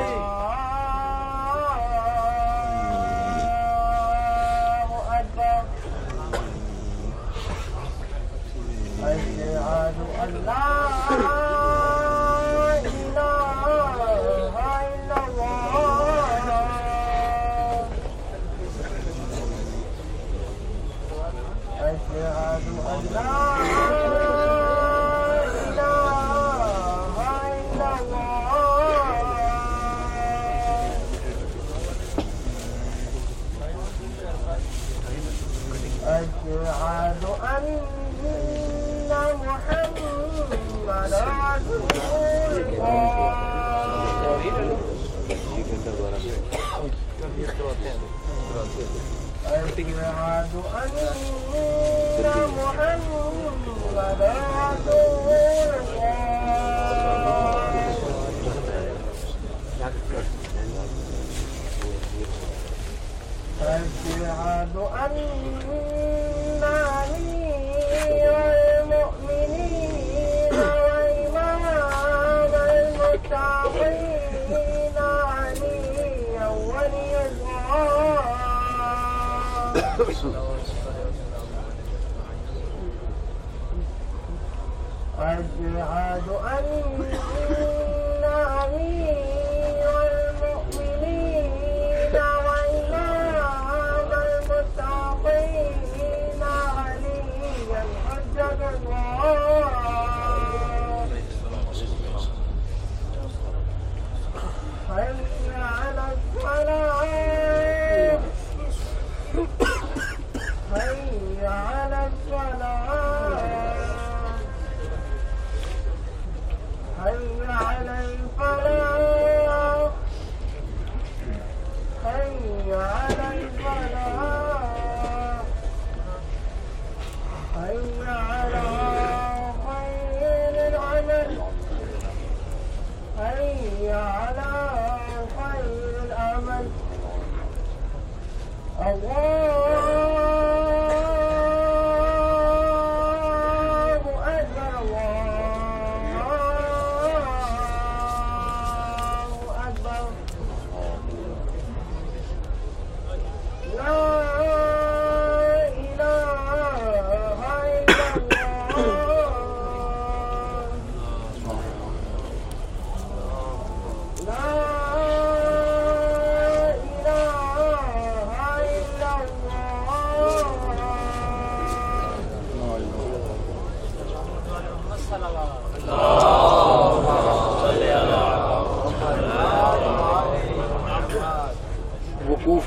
وقوف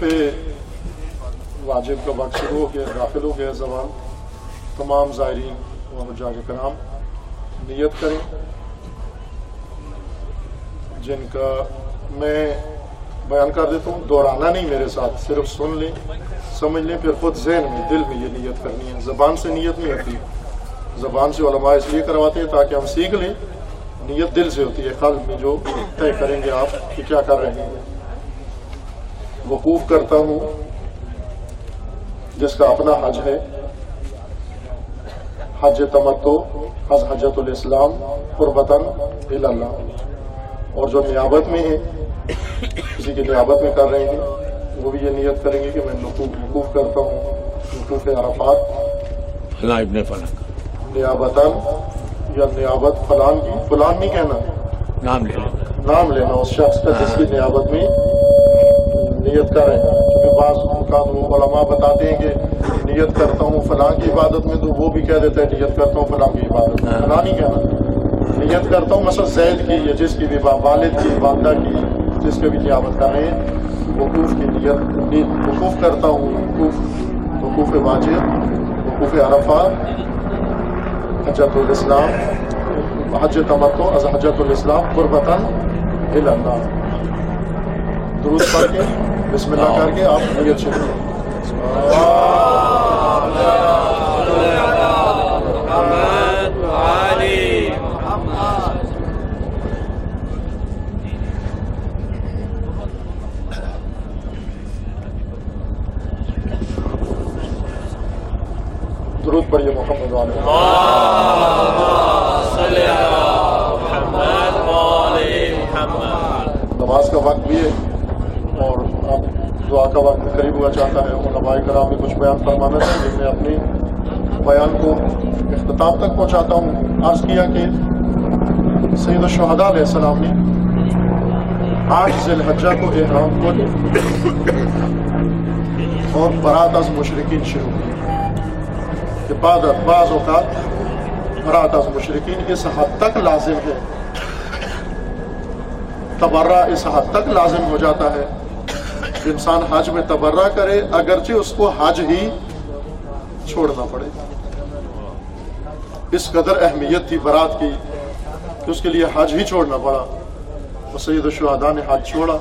واجب کا وقت شروع ہو گیا، داخل ہو گیا زبان. تمام زائرین و حجاج کرام نیت کریں، جن کا میں بیان کر دیتا ہوں، دہرانا نہیں میرے ساتھ، صرف سن لیں، سمجھ لیں، پھر خود ذہن میں دل میں یہ نیت کرنی ہے. زبان سے نیت نہیں ہوتی، زبان سے علماء اس لیے کرواتے ہیں تاکہ ہم سیکھ لیں. نیت دل سے ہوتی ہے، قلب میں جو طے کریں گے آپ کہ کیا کر رہے ہیں. وقوف کرتا ہوں جس کا اپنا حج ہے، حج تمتع از حجۃ الاسلام قربتاً الی اللہ. اور جو نیابت میں ہیں، کسی کی نیابت میں کر رہے ہیں، وہ بھی یہ نیت کریں گے کہ میں وقوف کرتا ہوں وقوف عرفات فلاں ابن فلاں نیابتاً یا نیابت فلان کی، فلان نہیں کہنا، نام لے لیں. نام لینا اس شخص کا جس کی نیابت میں نیت کریں. کیونکہ بعض اوقات وہ علماء بتاتے ہیں کہ نیت کرتا ہوں فلاں کی عبادت میں، تو وہ بھی کہہ دیتا ہے نیت کرتا ہوں فلاں کی عبادت میں. فلاں نہیں کہنا، نیت کرتا ہوں مثلا زید کی یا جس کی بھی والد کی، والدہ کی، جس کے بھی نیابت کر رہے ہیں، وقوف کی نیت، وقوف کرتا ہوں، وقوف واجب، وقوف عرفات، حجۃ الاسلام، حج تمتع از حجۃ الاسلام قربتاً الی اللہ. درود پڑھ کے بسم اللہ کر کے آپ نیت شروع کریں. درود پڑھیے محمد علیہ. نماز کا وقت بھی ہے اور اب دعا کا وقت قریب ہوا چاہتا ہے. علماء کرام نے کچھ بیان فرمانا چاہیے. میں اپنے بیان کو اختتام تک پہنچاتا ہوں. عرض کیا کہ سید الشہداء علیہ السلام نے 8 ذی الحجہ کو احرام کھولے اور برات از مشرکین شروع کی. کہ بعض اوقات برات از مشرکین اس حد تک لازم ہے، تبرہ اس حد تک لازم ہو جاتا ہے کہ انسان حج میں تبرہ کرے اگرچہ اس کو حج ہی چھوڑنا پڑے. اس قدر اہمیت تھی برات کی کہ اس کے لیے حج ہی چھوڑنا پڑا. اور سید الشہداء نے حج چھوڑا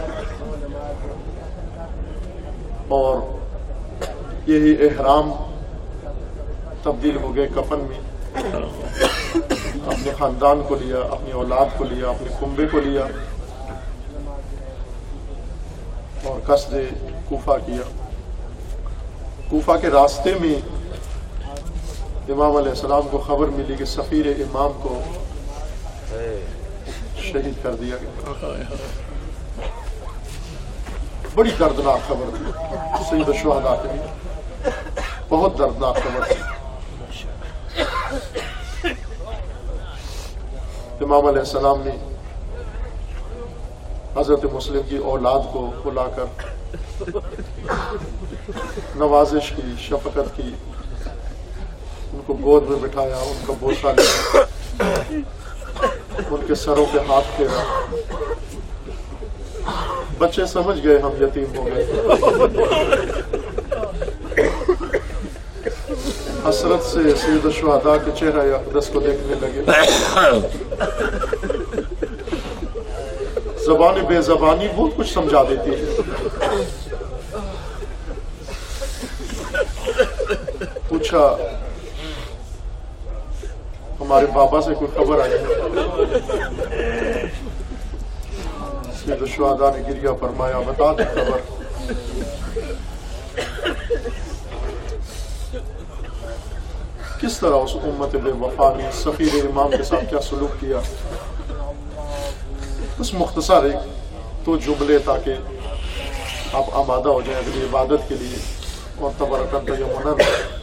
اور یہی احرام تبدیل ہو گئے کفن میں. اپنے خاندان کو لیا، اپنی اولاد کو لیا، اپنے کنبے کو لیا اور قصد کوفہ کیا. کوفہ کے راستے میں امام علیہ السلام کو خبر ملی کہ سفیر امام کو شہید کر دیا گیا. بڑی دردناک خبر تھی سید الشہداء کے لیے، بہت دردناک خبر تھی. امام علیہ السلام نے حضرت مسلم کی اولاد کو بلا کر نوازش کی، شفقت کی، ان کو گود میں بٹھایا، ان کا بوسہ لیا، ان کے سروں پہ ہاتھ پھیرا. بچے سمجھ گئے ہم یتیم ہو گئے. حسرت سے سید الشہداء کے چہرہ اقدس کو دیکھنے لگے. زبان بے زبانی بہت کچھ سمجھا دیتی ہے. پوچھا ہمارے بابا سے کوئی خبر آئی؟ سید الشہداء نے گریہ فرمایا، بتا دی خبر. کس طرح اس امت بے وفا نے سفیر امام کے ساتھ کیا سلوک کیا. بس مختصر ایک تو جملے تاکہ آپ آمادہ ہو جائیں اگلی عبادت کے لیے. اور تبرکن تیمنا،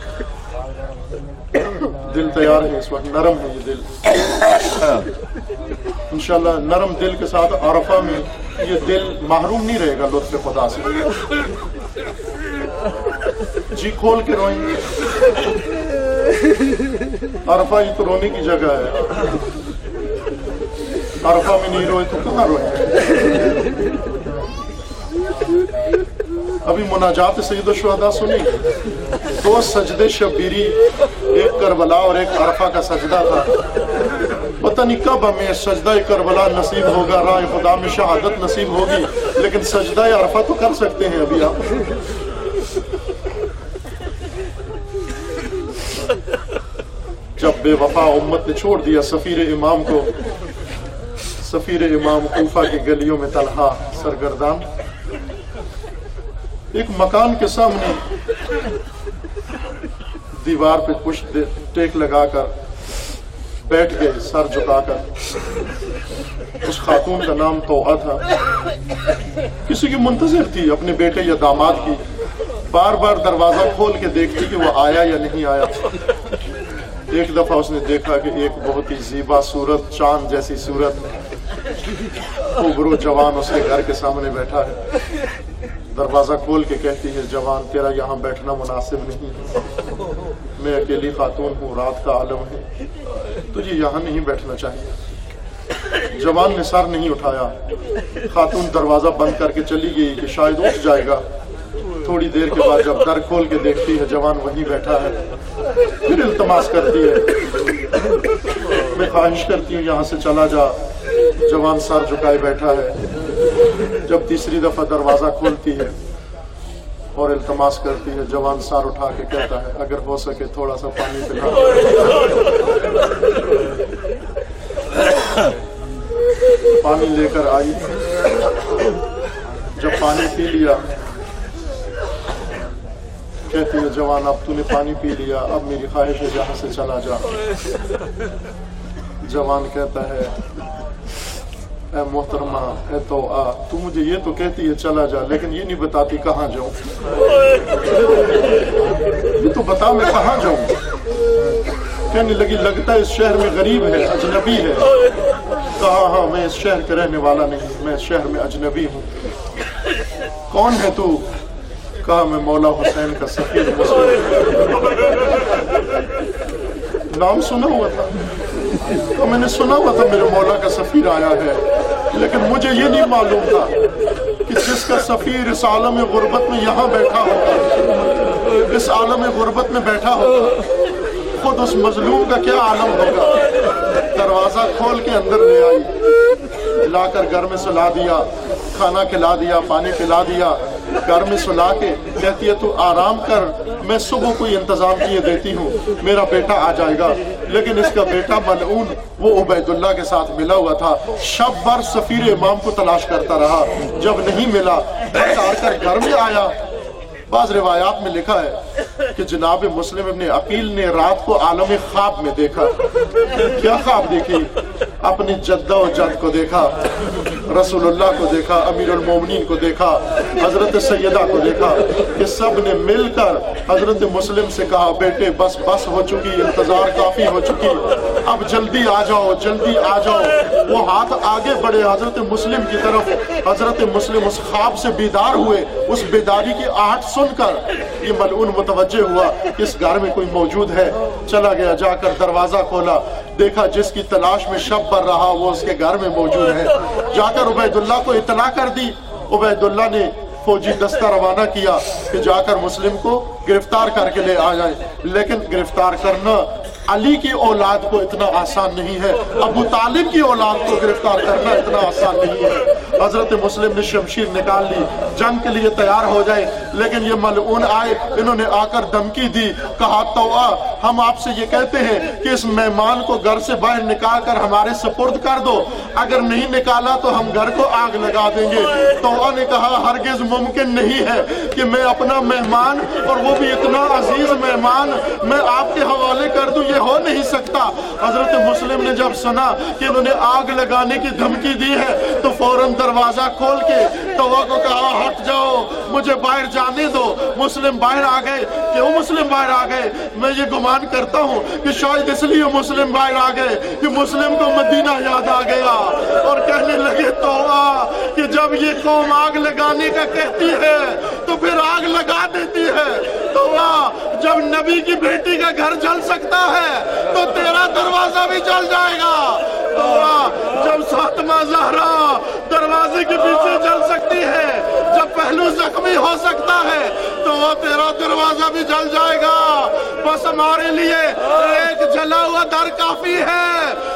دل تیار ہے اس وقت، نرم ہے یہ دل. انشاءاللہ نرم دل کے ساتھ عرفہ میں یہ دل محروم نہیں رہے گا لطف خدا سے. جی کھول کے روئیں گے. عرفہ یہ تو رونے کی جگہ ہے. عرفہ میں نہیں روئے تو کہاں روئیں؟ ابھی مناجات سید الشہداء سنیں. 2 سجدے شبیری، ایک کربلا اور ایک عرفہ کا سجدہ تھا. پتہ نہیں کب ہمیں سجدہ کربلا نصیب ہوگا، راہ خدا میں شہادت نصیب ہوگی، لیکن سجدہ عرفہ تو کر سکتے ہیں ابھی آپ. جب بے وفا امت نے چھوڑ دیا سفیر امام کو، سفیر امام کوفہ کی گلیوں میں تنہا سرگردان، ایک مکان کے سامنے दीवार पे पुष्ट टेक लगा कर बैठ गए सर झुकाकर। उस खातून का नाम तोआ था। किसी की मुंतजिर थी अपने बेटे या दामाद की, बार बार दरवाजा खोल के देखती कि वो आया या नहीं आया। एक दफा उसने देखा कि एक बहुत ही ज़ीबा सूरत, चांद जैसी सूरत, खूबरो जवान उसके घर के सामने बैठा है। दरवाजा खोल के कहती है, जवान तेरा यहाँ बैठना मुनासिब नहीं है, मैं अकेली खातून हूँ, रात का आलम है, तुझे यहाँ नहीं बैठना चाहिए। जवान ने सर नहीं उठाया। खातून दरवाजा बंद करके चली गई कि शायद उठ जाएगा। थोड़ी देर के बाद जब दर खोल के देखती है जवान वहीं बैठा है, फिर इल्तमास करती है, मैं ख्वाहिश करती हूँ यहाँ से चला जा। जवान सर झुकाए बैठा है। जब तीसरी दफा दरवाजा खोलती है और इल्तमास करती है, जवान सर उठा के कहता है, अगर हो सके थोड़ा सा पानी पिला। पानी लेकर आई। जब पानी पी लिया, कहती है, जवान अब तूने पानी पी लिया, अब मेरी ख्वाहिश है यहाँ से चला जा। जवान कहता है, ऐ मोहतरमा, ऐ तोआ, तू मुझे ये तो कहती है चला जा, लेकिन ये नहीं बताती कहाँ जाऊं। ये तो बता मैं कहाँ जाऊं। कहने लगी, लगता है इस शहर में गरीब है, अजनबी है। कहा, हाँ मैं इस शहर का रहने वाला नहीं, मैं इस शहर में अजनबी हूँ। कौन है तू? कहा, मैं मौला हुसैन का सफीर मुस्लिम। नाम सुना हुआ था, तो मैंने सुना हुआ था मेरे मौला का सफीर आया है, लेकिन मुझे ये नहीं मालूम था कि जिसका सफीर इस आलम गुर्बत में यहाँ बैठा होगा, इस आलम गुर्बत में बैठा होगा, खुद उस मजलूम का क्या आलम होगा। दरवाजा खोल के अंदर ले आई, लाकर घर में सुला दिया, खाना खिला दिया, पानी पिला दिया, घर में सुला के कहती है, तू आराम कर, मैं सुबह कोई इंतजाम किए देती हूँ, मेरा बेटा आ जाएगा। लेकिन इसका बेटा मलऊन वो उबैदुल्लाह के साथ मिला हुआ था। शब भर सफीर इमाम को तलाश करता रहा, जब नहीं मिला कर घर में आया। बाज़ रिवायात में लिखा है कि जनाब मुस्लिम इब्न अकील ने रात को आलम ख्वाब में देखा। क्या ख्वाब देखी? अपनी जद्दा और जद को देखा, रसूलुल्लाह को देखा, अमीरुल मोमिनीन को देखा, हजरत सैयदा को देखा कि सब ने मिलकर हजरत मुस्लिम से कहा, बेटे बस बस हो चुकी, इंतजार काफी हो चुकी, अब जल्दी आ जाओ, जल्दी आ जाओ। वो हाथ आगे बढ़े हजरत मुस्लिम की तरफ। हजरत मुस्लिम उस ख्वाब से बेदार हुए। उस बेदारी की आहट सुनकर ये मलऊन मुतवज्जे हुआ कि इस घर में कोई मौजूद है। चला गया, जाकर दरवाजा खोला, देखा जिसकी तलाश में शब भर रहा वो उसके घर में मौजूद है। जाकर उबैदुल्लाह को इतला कर दी। उबैदुल्लाह ने फौजी दस्ता रवाना किया कि जाकर मुस्लिम को गिरफ्तार करके ले आ जाए। लेकिन गिरफ्तार करना अली की औलाद को इतना आसान नहीं है, अबू तालिब की औलाद को गिरफ्तार करना इतना आसान नहीं है। हजरत मुस्लिम ने शमशीर निकाल ली, जंग के लिए तैयार हो जाए। लेकिन ये मलऊन आए, इन्होंने आकर धमकी दी, कहा, तौआ हम आपसे ये कहते हैं कि इस मेहमान को घर से बाहर निकाल कर हमारे सुपुर्द कर दो, अगर नहीं निकाला तो हम घर को आग लगा देंगे। तौआ ने कहा, हरगिज मुमकिन नहीं है कि मैं अपना मेहमान, और वो भी इतना अजीज मेहमान, मैं आपके हवाले कर दूं, ये हो नहीं सकता। हजरत मुस्लिम ने जब सुना कि इन्होंने आग लगाने की धमकी दी है तो फौरन दरवाजा खोल के तौआ को कहा, हट जाओ, मुझे बाहर जाने दो। मुस्लिम बाहर आ गए। क्यों मुस्लिम बाहर आ गए? मैं ये गुमान करता हूँ कि शायद इसलिए मुस्लिम बाहर आ गए कि मुस्लिम को मदीना याद आ गया और कहने लगे, तौआ कि जब ये कौम आग लगाने का कहती है तो फिर आग लगा देती है। तौआ जब नबी की बेटी का घर जल सकता है तो तेरा दरवाजा भी जल जाएगा। तौआ जब फातिमा ज़हरा दरवाजे के पीछे जल सकती है, जब पहलू जख्मी हो सकता है, तो वो तेरा दरवाजा भी जल जाएगा। बस हमारे लिए एक जला हुआ दर काफी है।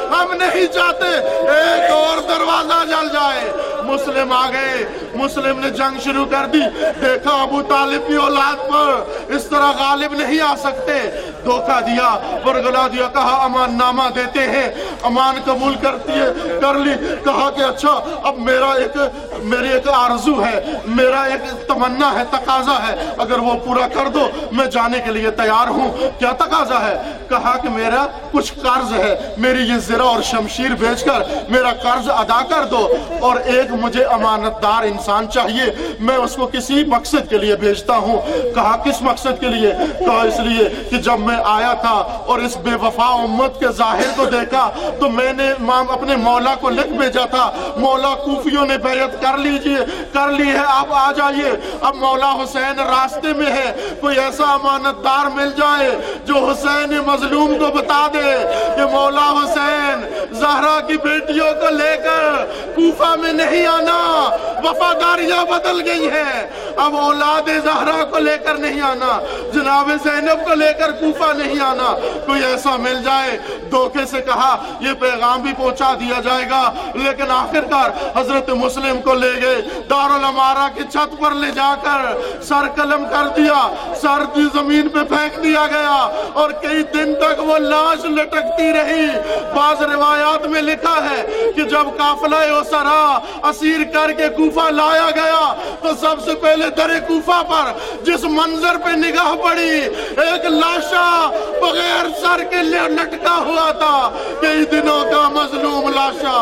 ہم نہیں چاہتے ایک اور دروازہ جل جائے۔ مسلم آ گئے، مسلم نے جنگ شروع کر دی، دیکھا ابو طالب کی اولاد پر اس طرح غالب نہیں آ سکتے، دھوکہ دیا، برگلا دیا، کہا امان نامہ دیتے ہیں، امان قبول کرتی ہے، کر لی، کہا کہ اچھا اب میری ایک آرزو ہے، میرا ایک تمنا ہے، تقاضا ہے، اگر وہ پورا کر دو میں جانے کے لیے تیار ہوں۔ کیا تقاضا ہے؟ کہا کہ میرا کچھ قرض ہے، میری یہ زرہ اور شمشیر بیچ کر میرا قرض ادا کر دو، اور ایک مجھے امانت دار انسان چاہیے، میں اس کو کسی مقصد کے لیے بھیجتا ہوں۔ کہا کس مقصد کے لیے؟ کہا اس لیے کہ جب میں آیا تھا اور اس بے وفا امت کے ظاہر کو دیکھا تو میں نے اپنے مولا کو لکھ بھیجا تھا، مولا کوفیوں نے بیعت کر لی ہے، آپ آ جائیے۔ اب مولا حسین راستے میں ہے، کوئی ایسا امانت دار مل جائے جو حسین مظلوم کو بتا دے کہ مولا حسین زہرا کی بیٹیوں کو لے کر کوفہ میں نہیں آنا، وفاداریاں بدل گئی ہیں، اب اولاد زہرا کو لے کر نہیں آنا، جناب زینب کو لے کر کوفہ نہیں آنا، کوئی ایسا مل جائے۔ دھوکے سے کہا یہ پیغام بھی پہنچا دیا جائے گا، لیکن آخرکار حضرت مسلم کو لے گئے، دارالامارہ کی چھت پر لے جا کر سر قلم کر دیا، سر زمین پہ پھینک دیا گیا، اور کئی دن تک وہ لاش لٹکتی رہی۔ بعض روایات میں لکھا ہے کہ جب قافلہ اسرا اسیر کر کے کوفہ لایا گیا تو سب سے پہلے در کوفہ پر جس منظر پہ نگاہ پڑی، ایک لاشا بغیر سر کے لیے لٹکا ہوا تھا، کئی دنوں کا مظلوم لاشا۔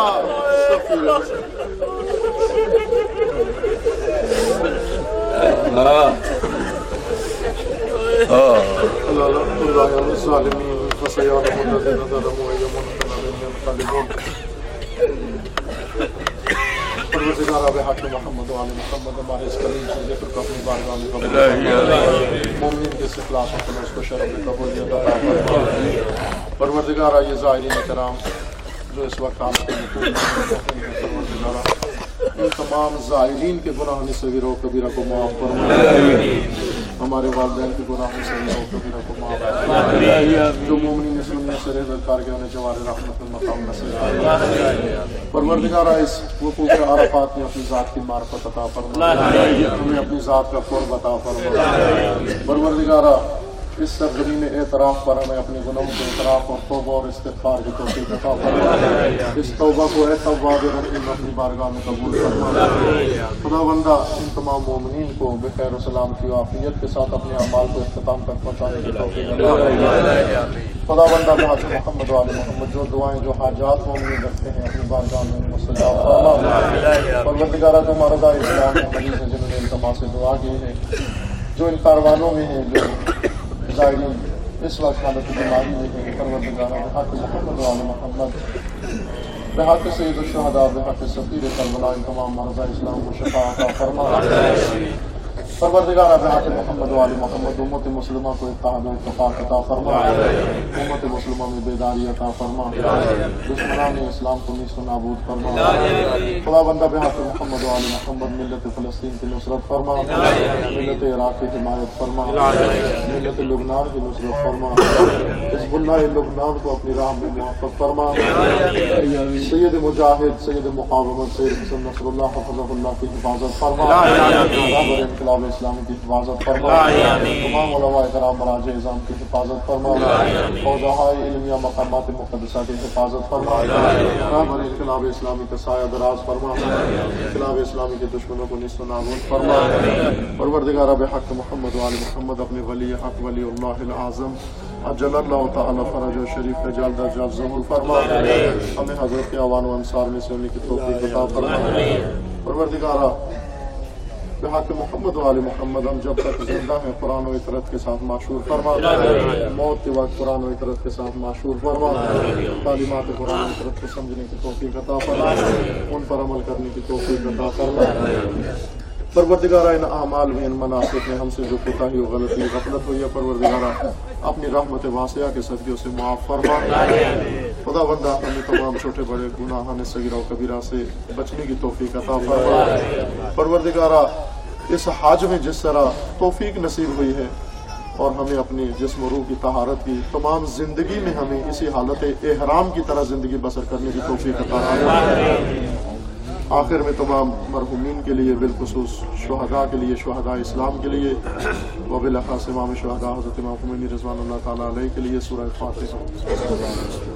پروردگارہ بحق محمد و آل محمد ہمارے اس کلیم سے ذکر کو اپنی بارگاہ میں قبول فرما، مومنین کے اخلاص و خلوص کو شرف قبولیت عطا فرما۔ پروردگارہ یہ زائرین کرام جو اس وقت آپ کے حکومت میں پروردگارہ ان تمام زائرین کے گناہوں صغیرہ و کبیرہ کو معاف فرما، ہمارے والدین کے گناہوں صغیرہ و کبیرہ کو معاف فرما، جو مومنین سننے سے رحمت کار کے انہیں جوار رحمت المقام نصیب فرما۔ پروردگارہ اس وقوع عرفات میں اپنی ذات کی معرفت عطا فرما، ہمیں اپنی ذات کا قرب عطا فرما۔ پروردگارہ اس سرزمین اعتراف پر ہمیں اپنے گناہوں کے اعتراف اور توبہ اور استغفار کی توفیق عطا فرما، اس توبہ کو اے تواب رحیم اپنی بارگاہ میں قبول فرما۔ خدا بندہ ان تمام مومنین کو بخیر و سلامتی و عافیت کے ساتھ اپنے اعمال کو اختتام تک پہنچانے کی توفیق عطا فرما۔ خدا بندہ بحق محمد و آل محمد جو دعائیں جو حاجات مومنین رکھتے ہیں اپنی بارگاہ میں مستجاب فرما۔ پروردگارہ جو مرضى اسلام میں مریض ہیں جنہوں نے التماس دعا کی ہے، جو ان کاروانوں میں ہیں، جو زائرین اس وقت حالت بیماری میں ہیں، پروردگارہ بحق محمد و آل محمد بحق سید الشہداء بحق سفیر کربلا ان تمام مرضى اسلام کو شفا عطا فرما۔ پروردگارہ بحق محمد و آل محمد امت مسلمہ کو اتحاد و اتفاق عطا فرما، امت مسلمہ میں بیداری عطا فرما، دشمنان اسلام کو نیست و نابود فرما۔ خدا بندہ بحق محمد و آل محمد ملت فلسطین کی نصرت فرما، ملت عراق کی حمایت فرما، ملت لبنان کی نصرت فرما، حزب اللہ لبنان کو اپنی راہ میں موفق فرما۔ سید مجاہد، سید مقاومت، سید حسن نصر اللہ حفظہ اللہ کی حفاظت فرما، رہبر انقلاب اسلامی کی حفاظت فرما، تمام علماء کرام مراجع اعظام کی حفاظت فرما، فوزہائے علمیہ مقامات مقدسہ کی حفاظت فرما، رہبر انقلاب اسلامی کا سایہ دراز فرما، انقلاب اسلامی کے دشمنوں کو نیست و نابود فرما۔ پروردگارہ بحق محمد و آل محمد اپنے ولی حق ولی اللہ الاعظم اجل اللہ تعالی فرج و شریف کا جلد از جلد ظہور فرما، ہمیں حضرت کے اعوان و انصار میں سے ہونے کی توفیق عطا فرما۔ پروردگارہ بحق محمد و آل محمد ہم جب تک زندہ ہیں قرآن و اطرت کے ساتھ معشور فرما، موت کے وقت قرآن و اطرت کے ساتھ معشور فرما، تعلیمات قرآن و اطرت کو سمجھنے کی توفیق عطا فرما، ان پر عمل کرنے کی توفیق عطا فرما۔ پروردگارہ ان اعمال میں، ان مناسب میں ہم سے جو کوتاہی و غلطی غفلت ہوئی ہے پروردگارہ اپنی رحمت واسعہ کے صدقے اسے معاف فرما۔ خدا بندہ ہمیں تمام چھوٹے بڑے گناہان صغیرہ و کبیرہ سے بچنے کی توفیق عطا فرما۔ پروردگارہ اس حج میں جس طرح توفیق نصیب ہوئی ہے اور ہمیں اپنی جسم و روح کی طہارت کی تمام زندگی میں ہمیں اسی حالت احرام کی طرح زندگی بسر کرنے کی توفیق عطا فرمائے۔ آخر میں تمام مرحومین کے لیے، بالخصوص شہداء کے لیے، شہداء اسلام کے لیے، وبالاخص امام شہداء حضرت امام خمینی رضوان اللہ تعالیٰ علیہ کے لیے سورہ فاتحہ۔